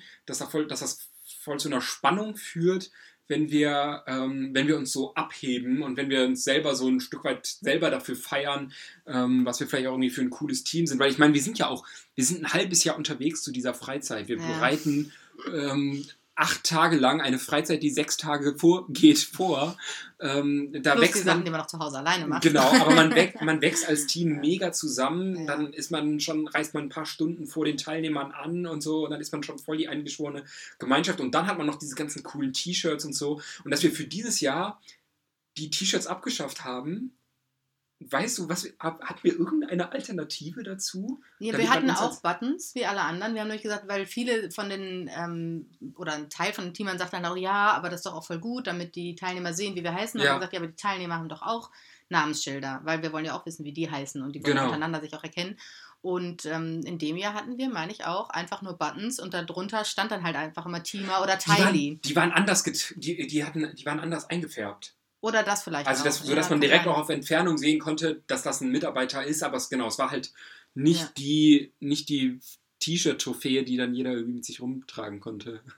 A: zu einer Spannung führt, wenn wir uns so abheben und wenn wir uns selber so ein Stück weit selber dafür feiern, was wir vielleicht auch irgendwie für ein cooles Team sind. Weil ich meine, wir sind ein halbes Jahr unterwegs zu dieser Freizeit. Wir bereiten 8 Tage lang eine Freizeit, die 6 Tage vorgeht vor. Da
B: plus wächst die Sachen, die man auch zu Hause alleine macht.
A: Genau, aber man wächst als Team mega zusammen. Ja. Dann reist man ein paar Stunden vor den Teilnehmern an und so. Und dann ist man schon voll die eingeschworene Gemeinschaft. Und dann hat man noch diese ganzen coolen T-Shirts und so. Und dass wir für dieses Jahr die T-Shirts abgeschafft haben, weißt du, hatten wir irgendeine Alternative dazu?
B: Ja, wir hatten auch Buttons, wie alle anderen. Wir haben nämlich gesagt, weil viele von den, oder ein Teil von den Teamern sagt dann auch, ja, aber das ist doch auch voll gut, damit die Teilnehmer sehen, wie wir heißen. Und wir haben gesagt, ja, aber die Teilnehmer haben doch auch Namensschilder, weil wir wollen ja auch wissen, wie die heißen und die wollen untereinander sich auch erkennen. Und in dem Jahr hatten wir, meine ich auch, einfach nur Buttons und darunter stand dann halt einfach immer Teamer oder Tylee.
A: Die waren anders die waren anders eingefärbt.
B: Oder das vielleicht
A: also auch. So, dass man direkt auch auf Entfernung sehen konnte, dass das ein Mitarbeiter ist, aber es war halt nicht die T-Shirt-Trophäe, die dann jeder irgendwie mit sich rumtragen konnte.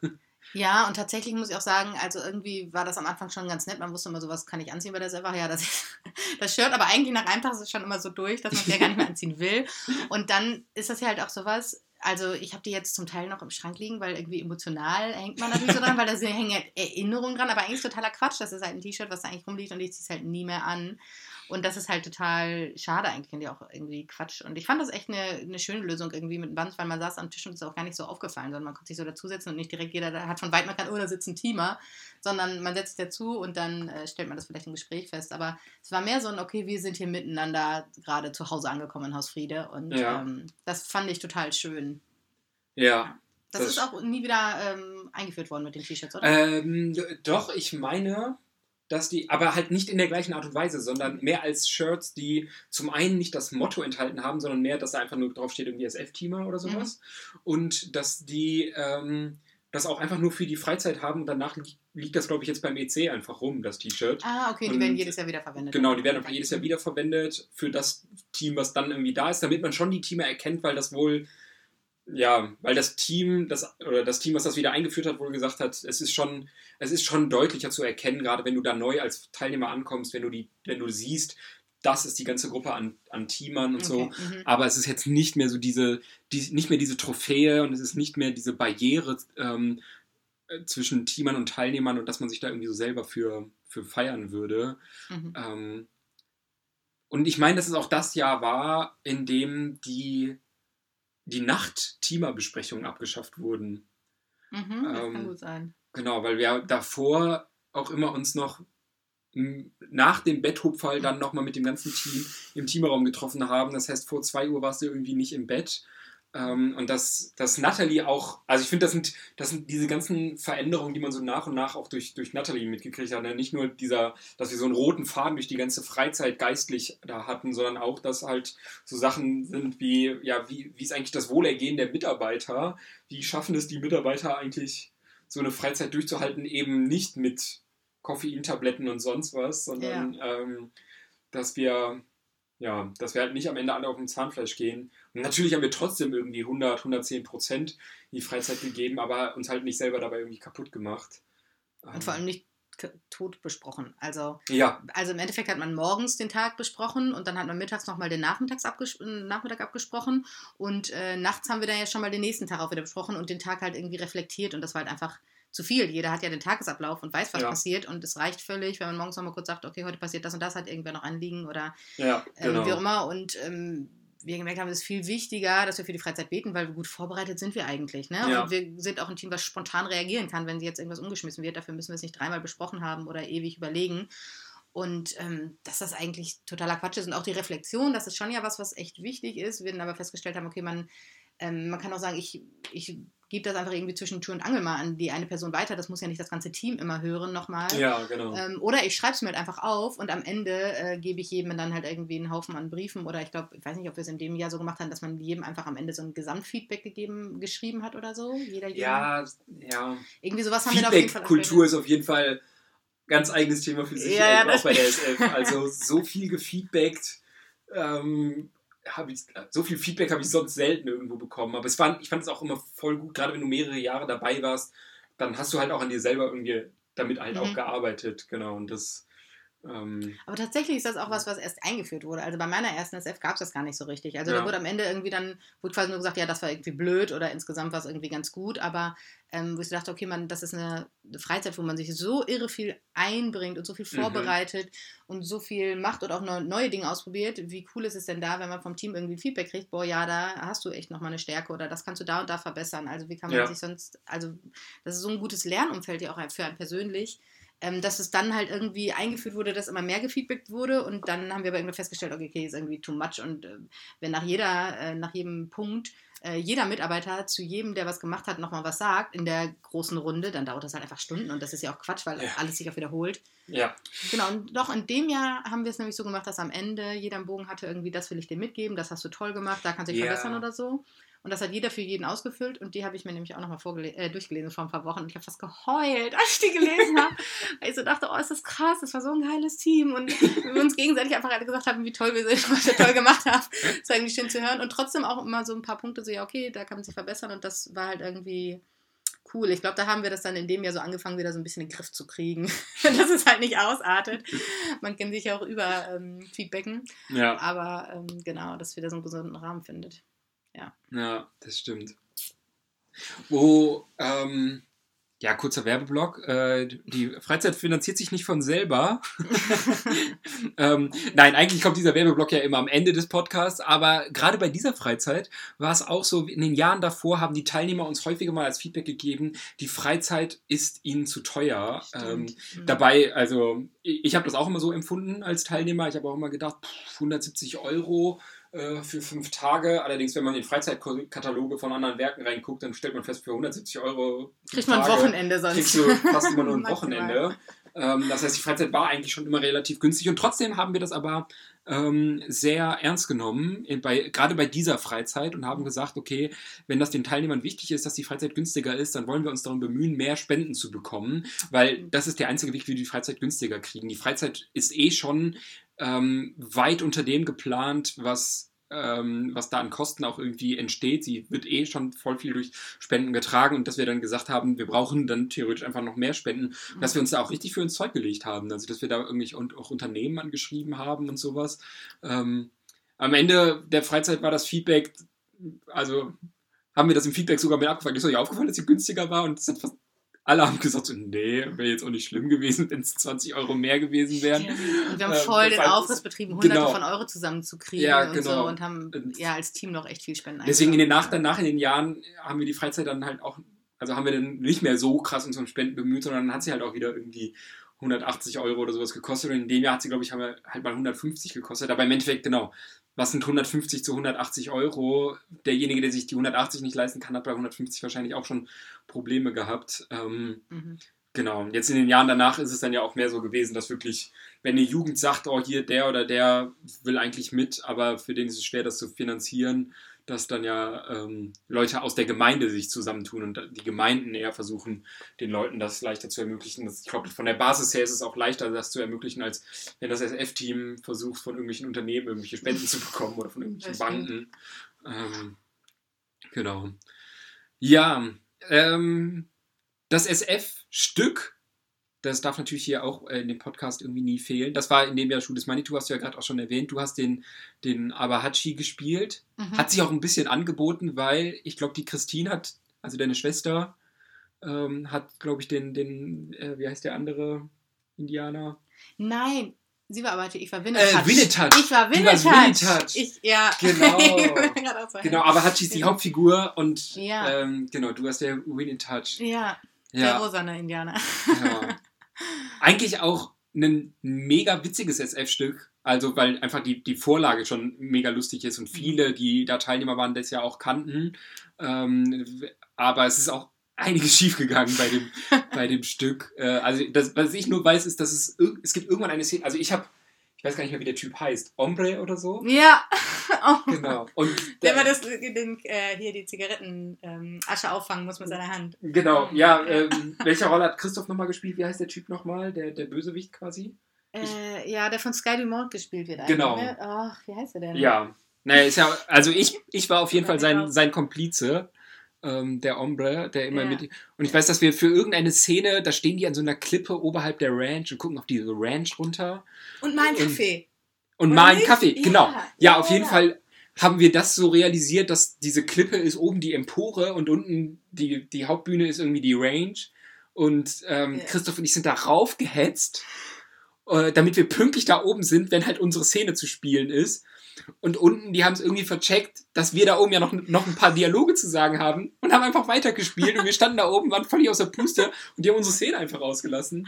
B: Ja, und tatsächlich muss ich auch sagen, also irgendwie war das am Anfang schon ganz nett. Man wusste immer so, was kann ich anziehen bei der Selber. Ja, das ist das Shirt, aber eigentlich nach einem Tag ist es schon immer so durch, dass man es ja gar nicht mehr anziehen will. Und dann ist das ja halt auch sowas. Also ich habe die jetzt zum Teil noch im Schrank liegen, weil irgendwie emotional hängt man natürlich so dran, weil da hängen halt Erinnerungen dran, aber eigentlich ist totaler Quatsch. Das ist halt ein T-Shirt, was da eigentlich rumliegt und ich ziehe es halt nie mehr an. Und das ist halt total schade eigentlich und ja auch irgendwie Quatsch. Und ich fand das echt eine schöne Lösung irgendwie mit dem Band, weil man saß am Tisch und es ist auch gar nicht so aufgefallen, sondern man konnte sich so dazusetzen und nicht direkt jeder da hat von weit erkannt, oh, da sitzt ein Teamer, sondern man setzt sich dazu und dann stellt man das vielleicht im Gespräch fest. Aber es war mehr so ein, okay, wir sind hier miteinander gerade zu Hause angekommen in Haus Friede und
A: Ja.
B: das fand ich total schön.
A: Ja.
B: Das ist auch nie wieder eingeführt worden mit den T-Shirts, oder?
A: Doch, ich meine, dass die, aber halt nicht in der gleichen Art und Weise, sondern mehr als Shirts, die zum einen nicht das Motto enthalten haben, sondern mehr, dass da einfach nur drauf steht, irgendwie SF-Teamer oder sowas. Und dass die das auch einfach nur für die Freizeit haben und danach liegt das, glaube ich, jetzt beim EC einfach rum, das T-Shirt.
B: Ah, okay, die werden jedes Jahr wieder verwendet.
A: Genau, die werden einfach jedes Jahr wieder verwendet für das Team, was dann irgendwie da ist, damit man schon die Teamer erkennt, weil das wohl, ja, weil das Team, das Team, was das wieder eingeführt hat, wohl gesagt hat, es ist schon deutlicher zu erkennen, gerade wenn du da neu als Teilnehmer ankommst, wenn du siehst, das ist die ganze Gruppe an Teamern und so. Aber es ist jetzt nicht mehr so nicht mehr diese Trophäe und es ist nicht mehr diese Barriere zwischen Teamern und Teilnehmern und dass man sich da irgendwie so selber für feiern würde. Und ich meine, dass es auch das Jahr war, in dem die Nacht-Teamer-Besprechungen abgeschafft wurden.
B: Das kann gut sein.
A: Genau, weil wir davor auch immer uns noch nach dem Betthupferl dann nochmal mit dem ganzen Team im Teamraum getroffen haben. Das heißt, vor 2 Uhr warst du irgendwie nicht im Bett. Und dass Natalie auch, also ich finde, das sind diese ganzen Veränderungen, die man so nach und nach auch durch Natalie mitgekriegt hat. Ne? Nicht nur dass wir so einen roten Faden durch die ganze Freizeit geistlich da hatten, sondern auch, dass halt so Sachen sind wie ist eigentlich das Wohlergehen der Mitarbeiter? Wie schaffen es die Mitarbeiter eigentlich, so eine Freizeit durchzuhalten, eben nicht mit Koffeintabletten und sonst was, sondern dass wir halt nicht am Ende alle auf dem Zahnfleisch gehen. Und natürlich haben wir trotzdem irgendwie 110% in die Freizeit gegeben, aber uns halt nicht selber dabei irgendwie kaputt gemacht.
B: Und vor allem nicht tot besprochen. Also
A: im
B: Endeffekt hat man morgens den Tag besprochen und dann hat man mittags nochmal den Nachmittag abgesprochen und nachts haben wir dann ja schon mal den nächsten Tag auch wieder besprochen und den Tag halt irgendwie reflektiert und das war halt einfach zu viel. Jeder hat ja den Tagesablauf und weiß, was passiert und es reicht völlig, wenn man morgens nochmal kurz sagt, okay, heute passiert das und das, hat irgendwer noch Anliegen oder wie auch immer und wir gemerkt haben, es ist viel wichtiger, dass wir für die Freizeit beten, weil wir gut vorbereitet sind wir eigentlich. Ne? Ja. Und wir sind auch ein Team, was spontan reagieren kann, wenn jetzt irgendwas umgeschmissen wird. Dafür müssen wir es nicht 3-mal besprochen haben oder ewig überlegen. Und dass das eigentlich totaler Quatsch ist. Und auch die Reflexion, das ist schon ja was echt wichtig ist. Wir dann aber festgestellt haben, okay, man kann auch sagen, ich gebe das einfach irgendwie zwischen Tür und Angel mal an die eine Person weiter. Das muss ja nicht das ganze Team immer hören nochmal.
A: Ja, genau.
B: Oder ich schreibe es mir halt einfach auf und am Ende gebe ich jedem dann halt irgendwie einen Haufen an Briefen oder ich weiß nicht, ob wir es in dem Jahr so gemacht haben, dass man jedem einfach am Ende so ein Gesamtfeedback geschrieben hat oder so.
A: Ja.
B: Irgendwie sowas haben wir da auf jeden Fall.
A: Feedback-Kultur ist auf jeden Fall ganz eigenes Thema für sich, auch bei der SF. Also so viel gefeedbackt, so viel Feedback habe ich sonst selten irgendwo bekommen. Aber ich fand es auch immer voll gut, gerade wenn du mehrere Jahre dabei warst, dann hast du halt auch an dir selber irgendwie damit halt auch gearbeitet. Genau, und das...
B: Aber tatsächlich ist das auch was erst eingeführt wurde. Also bei meiner ersten SF gab es das gar nicht so richtig. Also da wurde am Ende irgendwie wurde quasi nur gesagt, ja, das war irgendwie blöd oder insgesamt war es irgendwie ganz gut. Aber wo ich dachte, okay, das ist eine Freizeit, wo man sich so irre viel einbringt und so viel vorbereitet und so viel macht oder auch neue Dinge ausprobiert. Wie cool ist es denn da, wenn man vom Team irgendwie Feedback kriegt, boah, ja, da hast du echt nochmal eine Stärke oder das kannst du da und da verbessern. Also wie kann man sich sonst, also das ist so ein gutes Lernumfeld ja auch für einen persönlich, dass es dann halt irgendwie eingeführt wurde, dass immer mehr gefeedbackt wurde und dann haben wir aber irgendwie festgestellt, okay, ist irgendwie too much und wenn nach jedem Punkt jeder Mitarbeiter zu jedem, der was gemacht hat, nochmal was sagt in der großen Runde, dann dauert das halt einfach Stunden und das ist ja auch Quatsch, weil alles sich auch wiederholt. Ja. Genau, und doch in dem Jahr haben wir es nämlich so gemacht, dass am Ende jeder einen Bogen hatte, irgendwie, das will ich dir mitgeben, das hast du toll gemacht, da kannst du dich verbessern oder so. Und das hat jeder für jeden ausgefüllt und die habe ich mir nämlich auch nochmal durchgelesen vor ein paar Wochen und ich habe fast geheult, als ich die gelesen habe, weil ich so dachte, oh, ist das krass, das war so ein geiles Team und wir uns gegenseitig einfach alle gesagt haben, wie toll wir sind, was wir toll gemacht haben. Das war irgendwie schön zu hören und trotzdem auch immer so ein paar Punkte, so ja, okay, da kann man sich verbessern und das war halt irgendwie cool. Ich glaube, da haben wir das dann in dem Jahr so angefangen, wieder so ein bisschen in den Griff zu kriegen. Dass es halt nicht ausartet. Man kann sich ja auch über feedbacken.
A: Ja.
B: Aber genau, dass wieder so einen gesunden Rahmen findet. Ja.
A: Ja, das stimmt. Wo, ja, kurzer Werbeblock. Die Freizeit finanziert sich nicht von selber. Nein, eigentlich kommt dieser Werbeblock ja immer am Ende des Podcasts, aber gerade bei dieser Freizeit war es auch so, in den Jahren davor haben die Teilnehmer uns häufiger mal als Feedback gegeben, die Freizeit ist ihnen zu teuer. Dabei, also ich habe das auch immer so empfunden als Teilnehmer. Ich habe auch immer gedacht, 170 Euro für 5 Tage. Allerdings, wenn man in die Freizeitkataloge von anderen Werken reinguckt, dann stellt man fest, für 170 Euro
B: kriegt man ein Wochenende sonst.
A: Kriegst du fast immer nur ein Wochenende. Das heißt, die Freizeit war eigentlich schon immer relativ günstig und trotzdem haben wir das aber sehr ernst genommen, gerade bei dieser Freizeit und haben gesagt, okay, wenn das den Teilnehmern wichtig ist, dass die Freizeit günstiger ist, dann wollen wir uns darum bemühen, mehr Spenden zu bekommen, weil das ist der einzige Weg, wie wir die Freizeit günstiger kriegen. Die Freizeit ist schon weit unter dem geplant, was da an Kosten auch irgendwie entsteht. Sie wird schon voll viel durch Spenden getragen und dass wir dann gesagt haben, wir brauchen dann theoretisch einfach noch mehr Spenden, dass wir uns da auch richtig für ins Zeug gelegt haben. Also dass wir da irgendwie auch Unternehmen angeschrieben haben und sowas. Am Ende der Freizeit war das Feedback, also haben wir das im Feedback sogar mit abgefragt. Ist euch aufgefallen, dass sie günstiger war? Und das hat fast alle haben gesagt, so, nee, wäre jetzt auch nicht schlimm gewesen, wenn es 20 Euro mehr gewesen wären.
B: Und wir haben voll den Aufriss betrieben, Hunderte von Euro zusammenzukriegen und so und haben als Team noch echt viel Spenden
A: deswegen danach in den Jahren haben wir die Freizeit dann halt auch, also haben wir dann nicht mehr so krass uns um Spenden bemüht, sondern dann hat sie halt auch wieder irgendwie 180 Euro oder sowas gekostet und in dem Jahr hat sie, glaube ich, haben wir halt mal 150 gekostet, aber im Endeffekt, genau, was sind 150 zu 180 Euro? Derjenige, der sich die 180 nicht leisten kann, hat bei 150 wahrscheinlich auch schon Probleme gehabt. Genau, jetzt in den Jahren danach ist es dann ja auch mehr so gewesen, dass wirklich, wenn eine Jugend sagt, oh hier, der oder der will eigentlich mit, aber für den ist es schwer, das zu finanzieren, dass dann ja Leute aus der Gemeinde sich zusammentun und die Gemeinden eher versuchen, den Leuten das leichter zu ermöglichen. Ich glaube, von der Basis her ist es auch leichter, das zu ermöglichen, als wenn das SF-Team versucht, von irgendwelchen Unternehmen irgendwelche Spenden zu bekommen oder von irgendwelchen Banken. Genau. Ja, das SF-Stück, das darf natürlich hier auch in dem Podcast irgendwie nie fehlen. Das war in dem Jahr Schuh des Manitou, hast du ja gerade auch schon erwähnt. Du hast den Abahachi gespielt. Hat sich auch ein bisschen angeboten, weil ich glaube, die Christine hat, also deine Schwester, hat, glaube ich, wie heißt der andere Indianer?
B: Nein, sie war Abahachi, ich war Winnetouch.
A: Winnetouch.
B: Ich war Winnetouch.
A: Ja. Genau. Genau, Abahachi ist die Hauptfigur und genau, du hast der Winnetouch.
B: Ja, der rosane Indianer.
A: Ja. Eigentlich auch ein mega witziges SF-Stück, also weil einfach die Vorlage schon mega lustig ist und viele, die da Teilnehmer waren, das ja auch kannten. Aber es ist auch einiges schiefgegangen bei dem Stück. Also das, was ich nur weiß, ist, dass es gibt irgendwann eine Szene, also ich weiß gar nicht mehr, wie der Typ heißt, Hombre oder so?
B: Ja.
A: Genau. Und
B: der war hier die Zigaretten Asche auffangen muss mit seiner Hand.
A: Genau, ja. Welche Rolle hat Christoph nochmal gespielt? Wie heißt der Typ nochmal? Der Bösewicht quasi?
B: Ja, der von Sky Dumont gespielt wird eigentlich.
A: Genau.
B: Ne? Ach, wie heißt der denn?
A: Ja. Naja, ist ja, also ich war auf jeden Fall sein Komplize. Der Hombre, der immer mit... Und ich weiß, dass wir für irgendeine Szene, da stehen die an so einer Klippe oberhalb der Ranch und gucken auf diese Ranch runter.
B: Und mal einen Kaffee.
A: Und mal einen Kaffee, genau. Ja, auf jeden Fall haben wir das so realisiert, dass diese Klippe ist oben die Empore und unten die Hauptbühne ist irgendwie die Range. Und Christoph und ich sind da raufgehetzt, damit wir pünktlich da oben sind, wenn halt unsere Szene zu spielen ist. Und unten, die haben es irgendwie vercheckt, dass wir da oben ja noch ein paar Dialoge zu sagen haben und haben einfach weitergespielt und wir standen da oben, waren völlig aus der Puste und die haben unsere Szene einfach rausgelassen.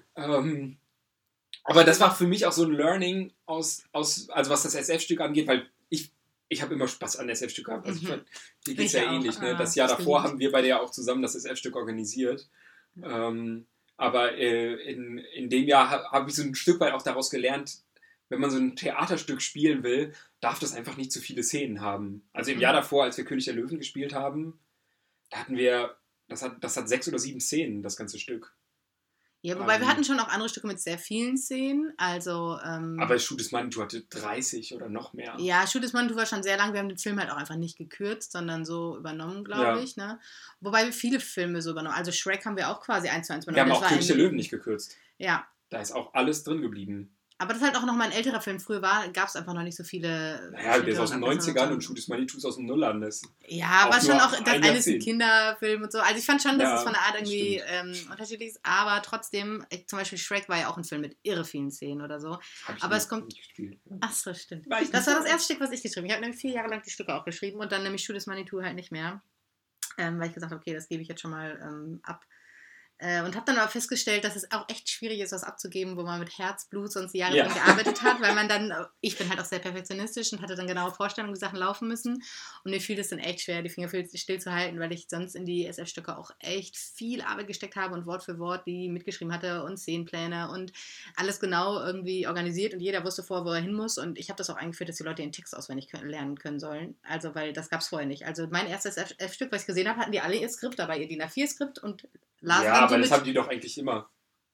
A: Aber das war für mich auch so ein Learning also was das SF-Stück angeht, weil ich habe immer Spaß an SF-Stück gehabt. Also dir geht es ja ähnlich. Ne? Das Jahr davor haben wir beide ja auch zusammen das SF-Stück organisiert. Aber in dem Jahr habe ich so ein Stück weit auch daraus gelernt, wenn man so ein Theaterstück spielen will, darf das einfach nicht zu viele Szenen haben. Also im Jahr davor, als wir König der Löwen gespielt haben, da hatten wir, das hat 6 oder 7 Szenen, das ganze Stück.
B: Ja, wobei wir hatten schon auch andere Stücke mit sehr vielen Szenen. Also,
A: aber Schuh des Manitou hatte 30 oder noch mehr.
B: Ja, Schuh des Manitou war schon sehr lang. Wir haben den Film halt auch einfach nicht gekürzt, sondern so übernommen, glaube ich. Ne? Wobei wir viele Filme so übernommen. Also Shrek haben wir auch quasi 1:1 übernommen.
A: Wir haben auch König der Löwen nicht gekürzt.
B: Ja.
A: Da ist auch alles drin geblieben.
B: Aber das halt auch nochmal ein älterer Film. Früher gab es einfach noch nicht so viele...
A: Naja, der ist aus den 90ern und Schuh des Manitou ist aus den Nullern.
B: Ja, aber schon auch, das eine ist ein Kinderfilm und so. Also ich fand schon, dass es von der Art irgendwie unterschiedlich ist. Aber trotzdem, zum Beispiel Shrek war ja auch ein Film mit irre vielen Szenen oder so. Aber es kommt...
A: Nicht gespielt.
B: Ach so, stimmt. Das war das erste Stück, was ich geschrieben habe. Ich habe nämlich 4 Jahre lang die Stücke auch geschrieben und dann nämlich Schuh des Manitou halt nicht mehr. Weil ich gesagt habe, okay, das gebe ich jetzt schon mal ab. Und habe dann aber festgestellt, dass es auch echt schwierig ist, was abzugeben, wo man mit Herzblut sonst jahrelang gearbeitet hat, weil man dann, ich bin halt auch sehr perfektionistisch und hatte dann genaue Vorstellungen, wie Sachen laufen müssen. Und mir fiel es dann echt schwer, die Finger stillzuhalten, weil ich sonst in die SF-Stücke auch echt viel Arbeit gesteckt habe und Wort für Wort die mitgeschrieben hatte und Szenenpläne und alles genau irgendwie organisiert und jeder wusste vorher, wo er hin muss. Und ich habe das auch eingeführt, dass die Leute den Text auswendig lernen können sollen. Also, weil das gab es vorher nicht. Also mein erstes SF-Stück, was ich gesehen habe, hatten die alle ihr Skript dabei, ihr DIN A4-Skript und lasen
A: ja, aber das haben die doch eigentlich immer.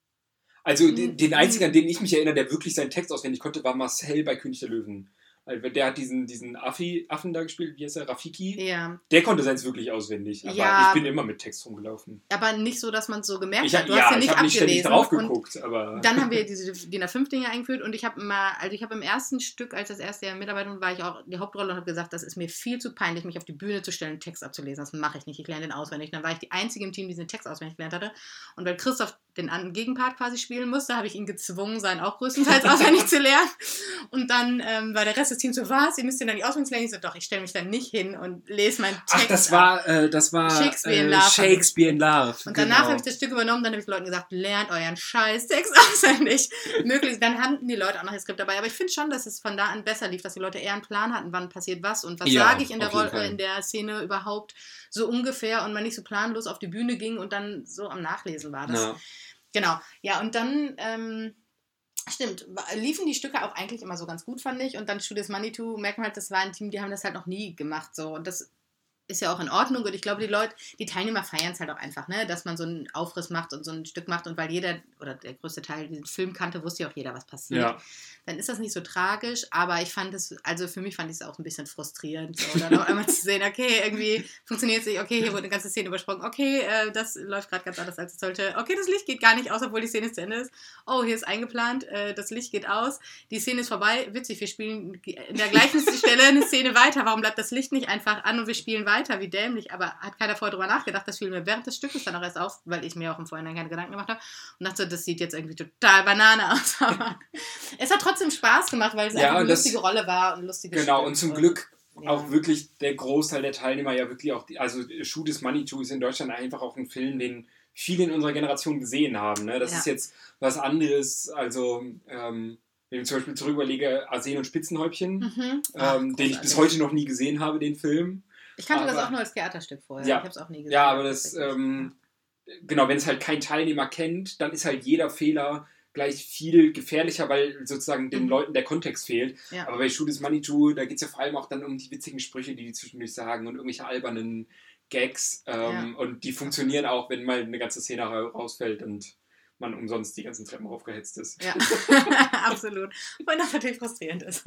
A: Also den einzigen, an den ich mich erinnere, der wirklich seinen Text auswendig konnte, war Marcel bei König der Löwen. Also der hat diesen Affen da gespielt, wie heißt er, Rafiki?
B: Ja.
A: Der konnte seins wirklich auswendig, aber ich bin immer mit Text rumgelaufen.
B: Aber nicht so, dass man es so gemerkt
A: hat.
B: Du hast ja nicht
A: ich habe nicht ständig drauf geguckt.
B: Aber dann haben wir diese DIN A5-Dinge eingeführt und ich habe im ersten Stück, als das erste Jahr Mitarbeiterin war, ich auch die Hauptrolle und habe gesagt, das ist mir viel zu peinlich, mich auf die Bühne zu stellen und Text abzulesen. Das mache ich nicht, ich lerne den auswendig. Und dann war ich die Einzige im Team, die diesen Text auswendig gelernt hatte. Und weil Christoph den Gegenpart quasi spielen musste, habe ich ihn gezwungen, seinen auch größtenteils auswendig zu lernen. Und dann war der Rest des Teams so, was? Ihr müsst den dann nicht auswendig lernen? Ich so, doch, ich stelle mich dann nicht hin und lese meinen Text.
A: Ach, das war Shakespeare in Love.
B: Und danach habe ich das Stück übernommen, dann habe ich den Leuten gesagt, lernt euren Scheiß-Text auswendig. Möglichst, dann hatten die Leute auch noch das Skript dabei. Aber ich finde schon, dass es von da an besser lief, dass die Leute eher einen Plan hatten, wann passiert was und was sage ich in der Szene überhaupt so ungefähr und man nicht so planlos auf die Bühne ging und dann so am Nachlesen war. Genau, ja, und dann, stimmt, liefen die Stücke auch eigentlich immer so ganz gut, fand ich. Und dann Schuh des Manitou, merkt man halt, das war ein Team, die haben das halt noch nie gemacht. So. Und das ist ja auch in Ordnung. Und ich glaube, die Teilnehmer feiern es halt auch einfach, ne? Dass man so einen Aufriss macht und so ein Stück macht. Und weil jeder, oder der größte Teil diesen Film kannte, wusste ja auch jeder, was passiert. Ja. Dann ist das nicht so tragisch. Aber ich fand es, also für mich fand ich es auch ein bisschen frustrierend. So, dann auch einmal zu sehen, okay, irgendwie funktioniert es nicht. Okay, hier wurde eine ganze Szene übersprungen. Okay, das läuft gerade ganz anders, als es sollte. Okay, das Licht geht gar nicht aus, obwohl die Szene zu Ende ist. Oh, hier ist eingeplant, das Licht geht aus. Die Szene ist vorbei. Witzig, wir spielen in der gleichen Stelle eine Szene weiter. Warum bleibt das Licht nicht einfach an und wir spielen weiter? Wie dämlich, aber hat keiner vorher drüber nachgedacht. Das fiel mir während des Stückes dann auch erst auf, weil ich mir auch im Vorhinein keine Gedanken gemacht habe und dachte, das sieht jetzt irgendwie total Banane aus. Aber es hat trotzdem Spaß gemacht, weil es einfach eine lustige Rolle war und lustige
A: Genau, und zum Glück auch wirklich der Großteil der Teilnehmer ja wirklich auch, also Schuh des Manitou ist in Deutschland einfach auch ein Film, den viele in unserer Generation gesehen haben. Ne? Das ist jetzt was anderes, also wenn ich zum Beispiel zurück überlege, Arsen und Spitzenhäubchen, den ich bis heute noch nie gesehen habe, den Film.
B: Ich kannte das auch nur als Theaterstück vorher.
A: Ja,
B: ich habe es auch nie gesehen.
A: Ja, aber das, genau, wenn es halt kein Teilnehmer kennt, dann ist halt jeder Fehler gleich viel gefährlicher, weil sozusagen den Leuten der Kontext fehlt. Ja. Aber bei Schuh des Manitou, da geht es ja vor allem auch dann um die witzigen Sprüche, die zwischendurch sagen und irgendwelche albernen Gags. Und die funktionieren auch, wenn mal eine ganze Szene rausfällt und man umsonst die ganzen Treppen aufgehetzt ist.
B: Ja, absolut. Weil das natürlich frustrierend ist.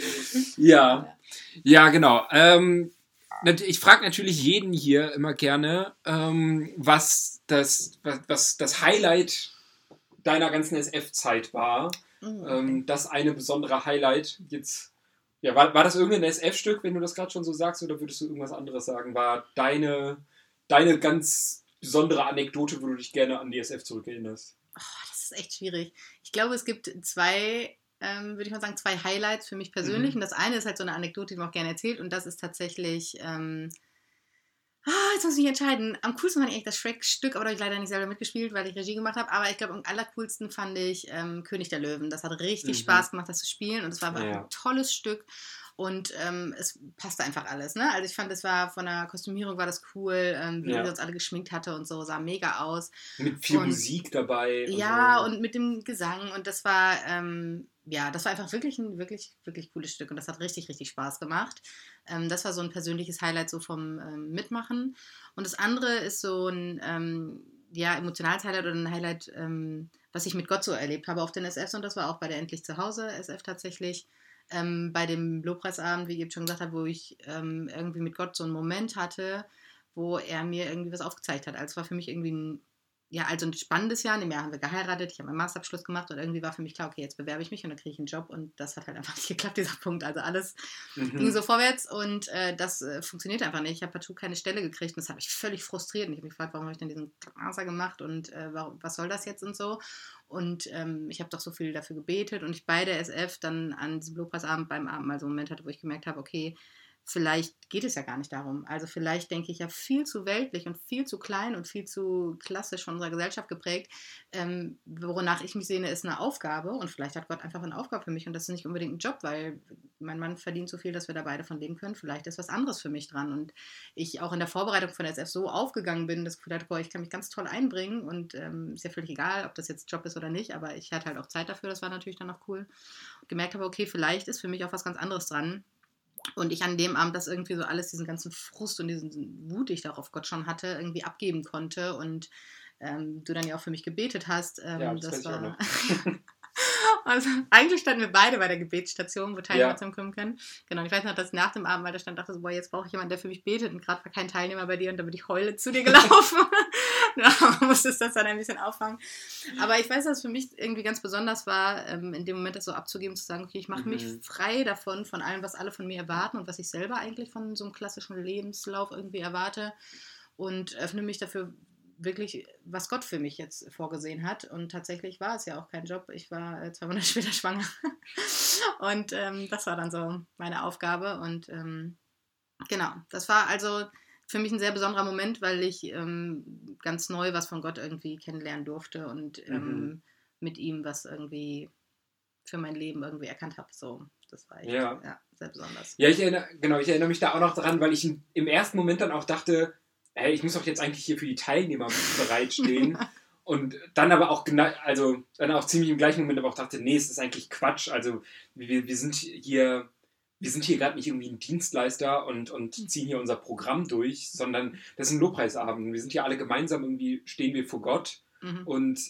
A: Ja, genau. Ich frage natürlich jeden hier immer gerne, was das Highlight deiner ganzen SF-Zeit war. Das eine besondere Highlight jetzt. Ja, war das irgendein SF-Stück, wenn du das gerade schon so sagst, oder würdest du irgendwas anderes sagen? War deine ganz besondere Anekdote, wo du dich gerne an die SF zurückerinnerst?
B: Oh, das ist echt schwierig. Ich glaube, es gibt zwei Highlights für mich persönlich. Und das eine ist halt so eine Anekdote, die man auch gerne erzählt. Und das ist tatsächlich, jetzt muss ich mich entscheiden. Am coolsten fand ich eigentlich das Shrek-Stück, aber da habe ich leider nicht selber mitgespielt, weil ich Regie gemacht habe. Aber ich glaube, am allercoolsten fand ich König der Löwen. Das hat richtig Spaß gemacht, das zu spielen. Und es war einfach ein tolles Stück. Und es passte einfach alles, ne? Also ich fand, es war von der Kostümierung war das cool, wie wir uns alle geschminkt hatte und so, sah mega aus.
A: Mit viel Musik dabei.
B: Ja, und mit dem Gesang. Und das war, das war einfach wirklich ein wirklich, wirklich cooles Stück. Und das hat richtig, richtig Spaß gemacht. Das war so ein persönliches Highlight so vom Mitmachen. Und das andere ist so ein emotionales Highlight oder ein Highlight, was ich mit Gott so erlebt habe auf den SFs, und das war auch bei der Endlich zu Hause SF tatsächlich, bei dem Lobpreisabend, wie ich eben schon gesagt habe, wo ich irgendwie mit Gott so einen Moment hatte, wo er mir irgendwie was aufgezeigt hat. Also es war für mich irgendwie ein spannendes Jahr. In dem Jahr haben wir geheiratet, ich habe meinen Masterabschluss gemacht und irgendwie war für mich klar, okay, jetzt bewerbe ich mich und dann kriege ich einen Job, und das hat halt einfach nicht geklappt, dieser Punkt. Also alles ging so vorwärts und das funktioniert einfach nicht. Ich habe partout keine Stelle gekriegt und das hat mich völlig frustriert. Und ich habe mich gefragt, warum habe ich denn diesen Master gemacht und was soll das jetzt und so. Und ich habe doch so viel dafür gebetet, und ich bei der SF dann an diesem Lobpreisabend beim Abendmahl so einen Moment hatte, wo ich gemerkt habe, okay, vielleicht geht es ja gar nicht darum. Also vielleicht denke ich ja viel zu weltlich und viel zu klein und viel zu klassisch von unserer Gesellschaft geprägt. Wonach ich mich sehne, ist eine Aufgabe, und vielleicht hat Gott einfach eine Aufgabe für mich, und das ist nicht unbedingt ein Job, weil mein Mann verdient so viel, dass wir da beide von leben können. Vielleicht ist was anderes für mich dran, und ich auch in der Vorbereitung von der SF so aufgegangen bin, dass ich gedacht habe, boah, ich kann mich ganz toll einbringen, und ist ja völlig egal, ob das jetzt Job ist oder nicht, aber ich hatte halt auch Zeit dafür, das war natürlich dann auch cool. Und gemerkt habe, okay, vielleicht ist für mich auch was ganz anderes dran. Und ich an dem Abend das irgendwie so alles, diesen ganzen Frust und diesen Wut, die ich da auf Gott schon hatte, irgendwie abgeben konnte. Und du dann ja auch für mich gebetet hast. Das war. Also, eigentlich standen wir beide bei der Gebetsstation, wo Teilnehmer zusammenkommen können. Genau, und ich weiß noch, dass ich nach dem Abend weiter stand, dachte so, boah, jetzt brauche ich jemanden, der für mich betet. Und gerade war kein Teilnehmer bei dir, und da bin ich heulend zu dir gelaufen. Ja, musstest das dann ein bisschen auffangen. Aber ich weiß, dass es für mich irgendwie ganz besonders war, in dem Moment das so abzugeben, zu sagen, okay, ich mache mich frei davon, von allem, was alle von mir erwarten und was ich selber eigentlich von so einem klassischen Lebenslauf irgendwie erwarte, und öffne mich dafür wirklich, was Gott für mich jetzt vorgesehen hat. Und tatsächlich war es ja auch kein Job. Ich war 2 Monate später schwanger. Und das war dann so meine Aufgabe. Und genau, das war also für mich ein sehr besonderer Moment, weil ich ganz neu was von Gott irgendwie kennenlernen durfte und mit ihm was irgendwie für mein Leben irgendwie erkannt habe. So, das war echt sehr besonders.
A: Ja, ich erinnere mich da auch noch dran, weil ich im ersten Moment dann auch dachte, hey, ich muss doch jetzt eigentlich hier für die Teilnehmer bereitstehen. Und dann aber auch ziemlich im gleichen Moment aber auch dachte, nee, es ist eigentlich Quatsch. Also wir sind hier gerade nicht irgendwie ein Dienstleister und ziehen hier unser Programm durch, sondern das ist ein Lobpreisabend. Wir sind hier alle gemeinsam, irgendwie stehen wir vor Gott. Und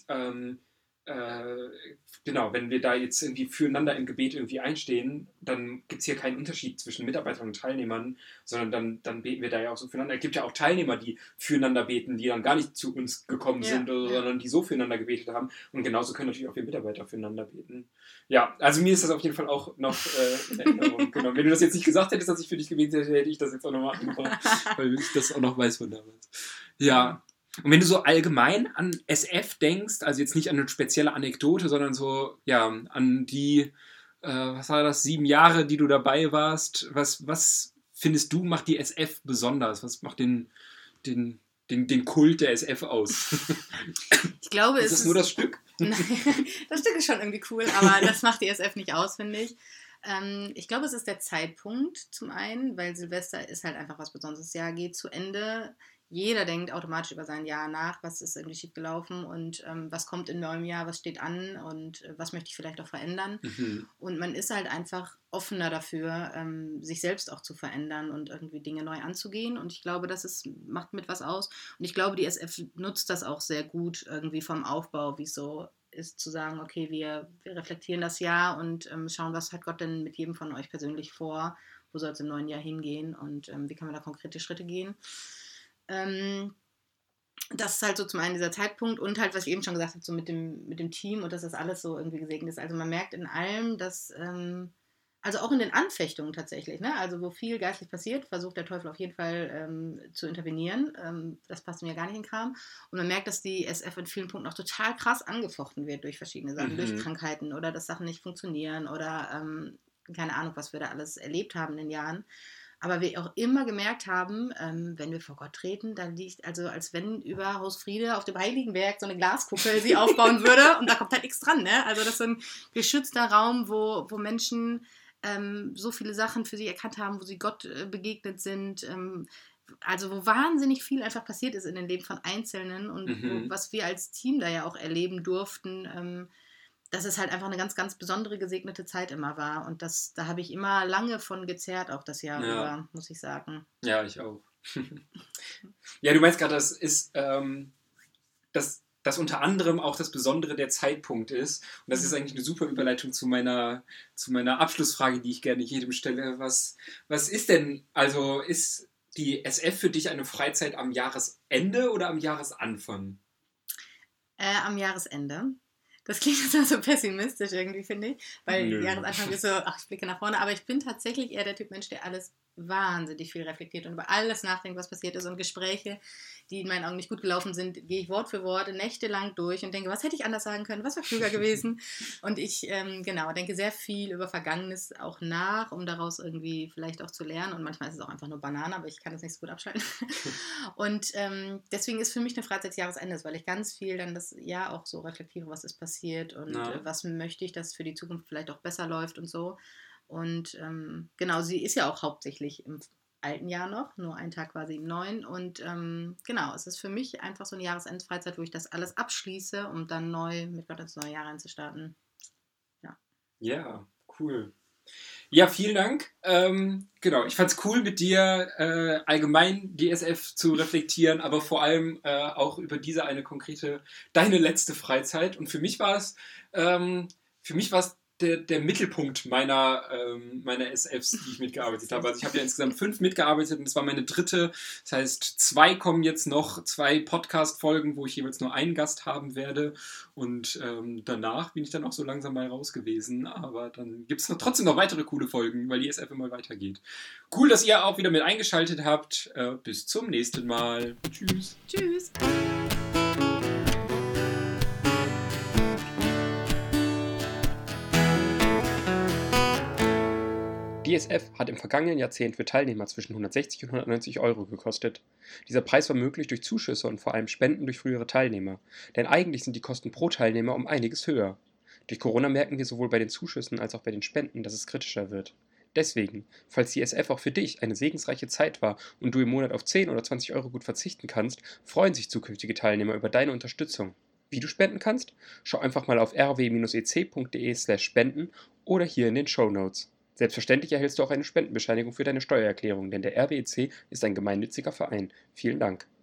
A: genau, wenn wir da jetzt irgendwie füreinander im Gebet irgendwie einstehen, dann gibt es hier keinen Unterschied zwischen Mitarbeitern und Teilnehmern, sondern dann beten wir da ja auch so füreinander. Es gibt ja auch Teilnehmer, die füreinander beten, die dann gar nicht zu uns gekommen sind, sondern die so füreinander gebetet haben. Und genauso können natürlich auch wir Mitarbeiter füreinander beten. Ja, also mir ist das auf jeden Fall auch noch in Erinnerung. Genau. Wenn du das jetzt nicht gesagt hättest, dass ich für dich gebetet hätte, hätte ich das jetzt auch nochmal angebracht, weil ich das auch noch weiß von damals. Ja. Und wenn du so allgemein an SF denkst, also jetzt nicht an eine spezielle Anekdote, sondern so, ja, an die, was war das, 7 Jahre, die du dabei warst, was findest du, macht die SF besonders? Was macht den Kult der SF aus?
B: Ich glaube,
A: ist das nur das Stück?
B: Nein, das Stück ist schon irgendwie cool, aber das macht die SF nicht aus, finde ich. Ich glaube, es ist der Zeitpunkt zum einen, weil Silvester ist halt einfach was Besonderes. Das Jahr geht zu Ende. Jeder denkt automatisch über sein Jahr nach, was ist irgendwie schief gelaufen und was kommt im neuen Jahr, was steht an und was möchte ich vielleicht auch verändern. Und man ist halt einfach offener dafür, sich selbst auch zu verändern und irgendwie Dinge neu anzugehen. Und ich glaube, macht mit was aus. Und ich glaube, die SF nutzt das auch sehr gut irgendwie vom Aufbau, wie es so ist, zu sagen, okay, wir reflektieren das Jahr und schauen, was hat Gott denn mit jedem von euch persönlich vor, wo soll es im neuen Jahr hingehen und wie kann man da konkrete Schritte gehen. Das ist halt so zum einen dieser Zeitpunkt und halt, was ich eben schon gesagt habe, so mit dem Team und dass das alles so irgendwie gesegnet ist. Also man merkt in allem, dass, also auch in den Anfechtungen tatsächlich, ne? Also wo viel geistlich passiert, versucht der Teufel auf jeden Fall zu intervenieren. Das passt mir gar nicht in den Kram. Und man merkt, dass die SF in vielen Punkten auch total krass angefochten wird durch verschiedene Sachen, durch Krankheiten oder dass Sachen nicht funktionieren oder keine Ahnung, was wir da alles erlebt haben in den Jahren. Aber wir auch immer gemerkt haben, wenn wir vor Gott treten, da liegt, also als wenn über Haus Friede auf dem Heiligenberg so eine Glaskuppel sie aufbauen würde und da kommt halt nichts dran, ne? Also das ist so ein geschützter Raum, wo Menschen so viele Sachen für sich erkannt haben, wo sie Gott begegnet sind, also wo wahnsinnig viel einfach passiert ist in den Leben von Einzelnen und was wir als Team da ja auch erleben durften, dass es halt einfach eine ganz, ganz besondere, gesegnete Zeit immer war. Und da habe ich immer lange von gezerrt, auch das Jahr über, muss ich sagen.
A: Ja, ich auch. Ja, du meinst gerade, das ist dass unter anderem auch das Besondere der Zeitpunkt ist. Und das ist eigentlich eine super Überleitung zu meiner Abschlussfrage, die ich gerne jedem stelle. Was ist denn, also ist die SF für dich eine Freizeit am Jahresende oder am Jahresanfang?
B: Am Jahresende. Das klingt jetzt mal so pessimistisch irgendwie, finde ich. Weil
A: Nö.
B: Jahresanfang ist so, ach, ich blicke nach vorne. Aber ich bin tatsächlich eher der Typ Mensch, der alles wahnsinnig viel reflektiert und über alles nachdenkt, was passiert ist. Und Gespräche, die in meinen Augen nicht gut gelaufen sind, gehe ich Wort für Wort nächtelang durch und denke, was hätte ich anders sagen können, was wäre klüger gewesen. Und ich, denke sehr viel über Vergangenes auch nach, um daraus irgendwie vielleicht auch zu lernen. Und manchmal ist es auch einfach nur Banane, aber ich kann das nicht so gut abschalten. Und deswegen ist für mich eine Freizeit des Jahresendes, weil ich ganz viel dann das Jahr auch so reflektiere, was ist passiert und was möchte ich, dass für die Zukunft vielleicht auch besser läuft und so. Und genau, sie ist ja auch hauptsächlich im alten Jahr noch, nur einen Tag quasi im neuen. Und genau, es ist für mich einfach so eine Jahresendfreizeit, wo ich das alles abschließe, um dann neu mit Gott ins neue Jahr reinzustarten. Ja.
A: Ja, cool. Ja, vielen Dank. Genau, ich fand es cool, mit dir allgemein die SF zu reflektieren, aber vor allem auch über diese eine konkrete, deine letzte Freizeit. Und für mich war es der Mittelpunkt meiner SFs, die ich mitgearbeitet habe. Also ich habe ja insgesamt 5 mitgearbeitet und das war meine dritte. Das heißt, 2 kommen jetzt noch, 2 Podcast-Folgen, wo ich jeweils nur einen Gast haben werde. Und danach bin ich dann auch so langsam mal raus gewesen. Aber dann gibt es trotzdem noch weitere coole Folgen, weil die SF immer weitergeht. Cool, dass ihr auch wieder mit eingeschaltet habt. Bis zum nächsten Mal. Tschüss.
B: Tschüss.
A: Die SF hat im vergangenen Jahrzehnt für Teilnehmer zwischen 160 und 190 Euro gekostet. Dieser Preis war möglich durch Zuschüsse und vor allem Spenden durch frühere Teilnehmer, denn eigentlich sind die Kosten pro Teilnehmer um einiges höher. Durch Corona merken wir sowohl bei den Zuschüssen als auch bei den Spenden, dass es kritischer wird. Deswegen, falls die SF auch für dich eine segensreiche Zeit war und du im Monat auf 10 oder 20 Euro gut verzichten kannst, freuen sich zukünftige Teilnehmer über deine Unterstützung. Wie du spenden kannst? Schau einfach mal auf rw-ec.de/spenden oder hier in den Shownotes. Selbstverständlich erhältst du auch eine Spendenbescheinigung für deine Steuererklärung, denn der RWEC ist ein gemeinnütziger Verein. Vielen Dank.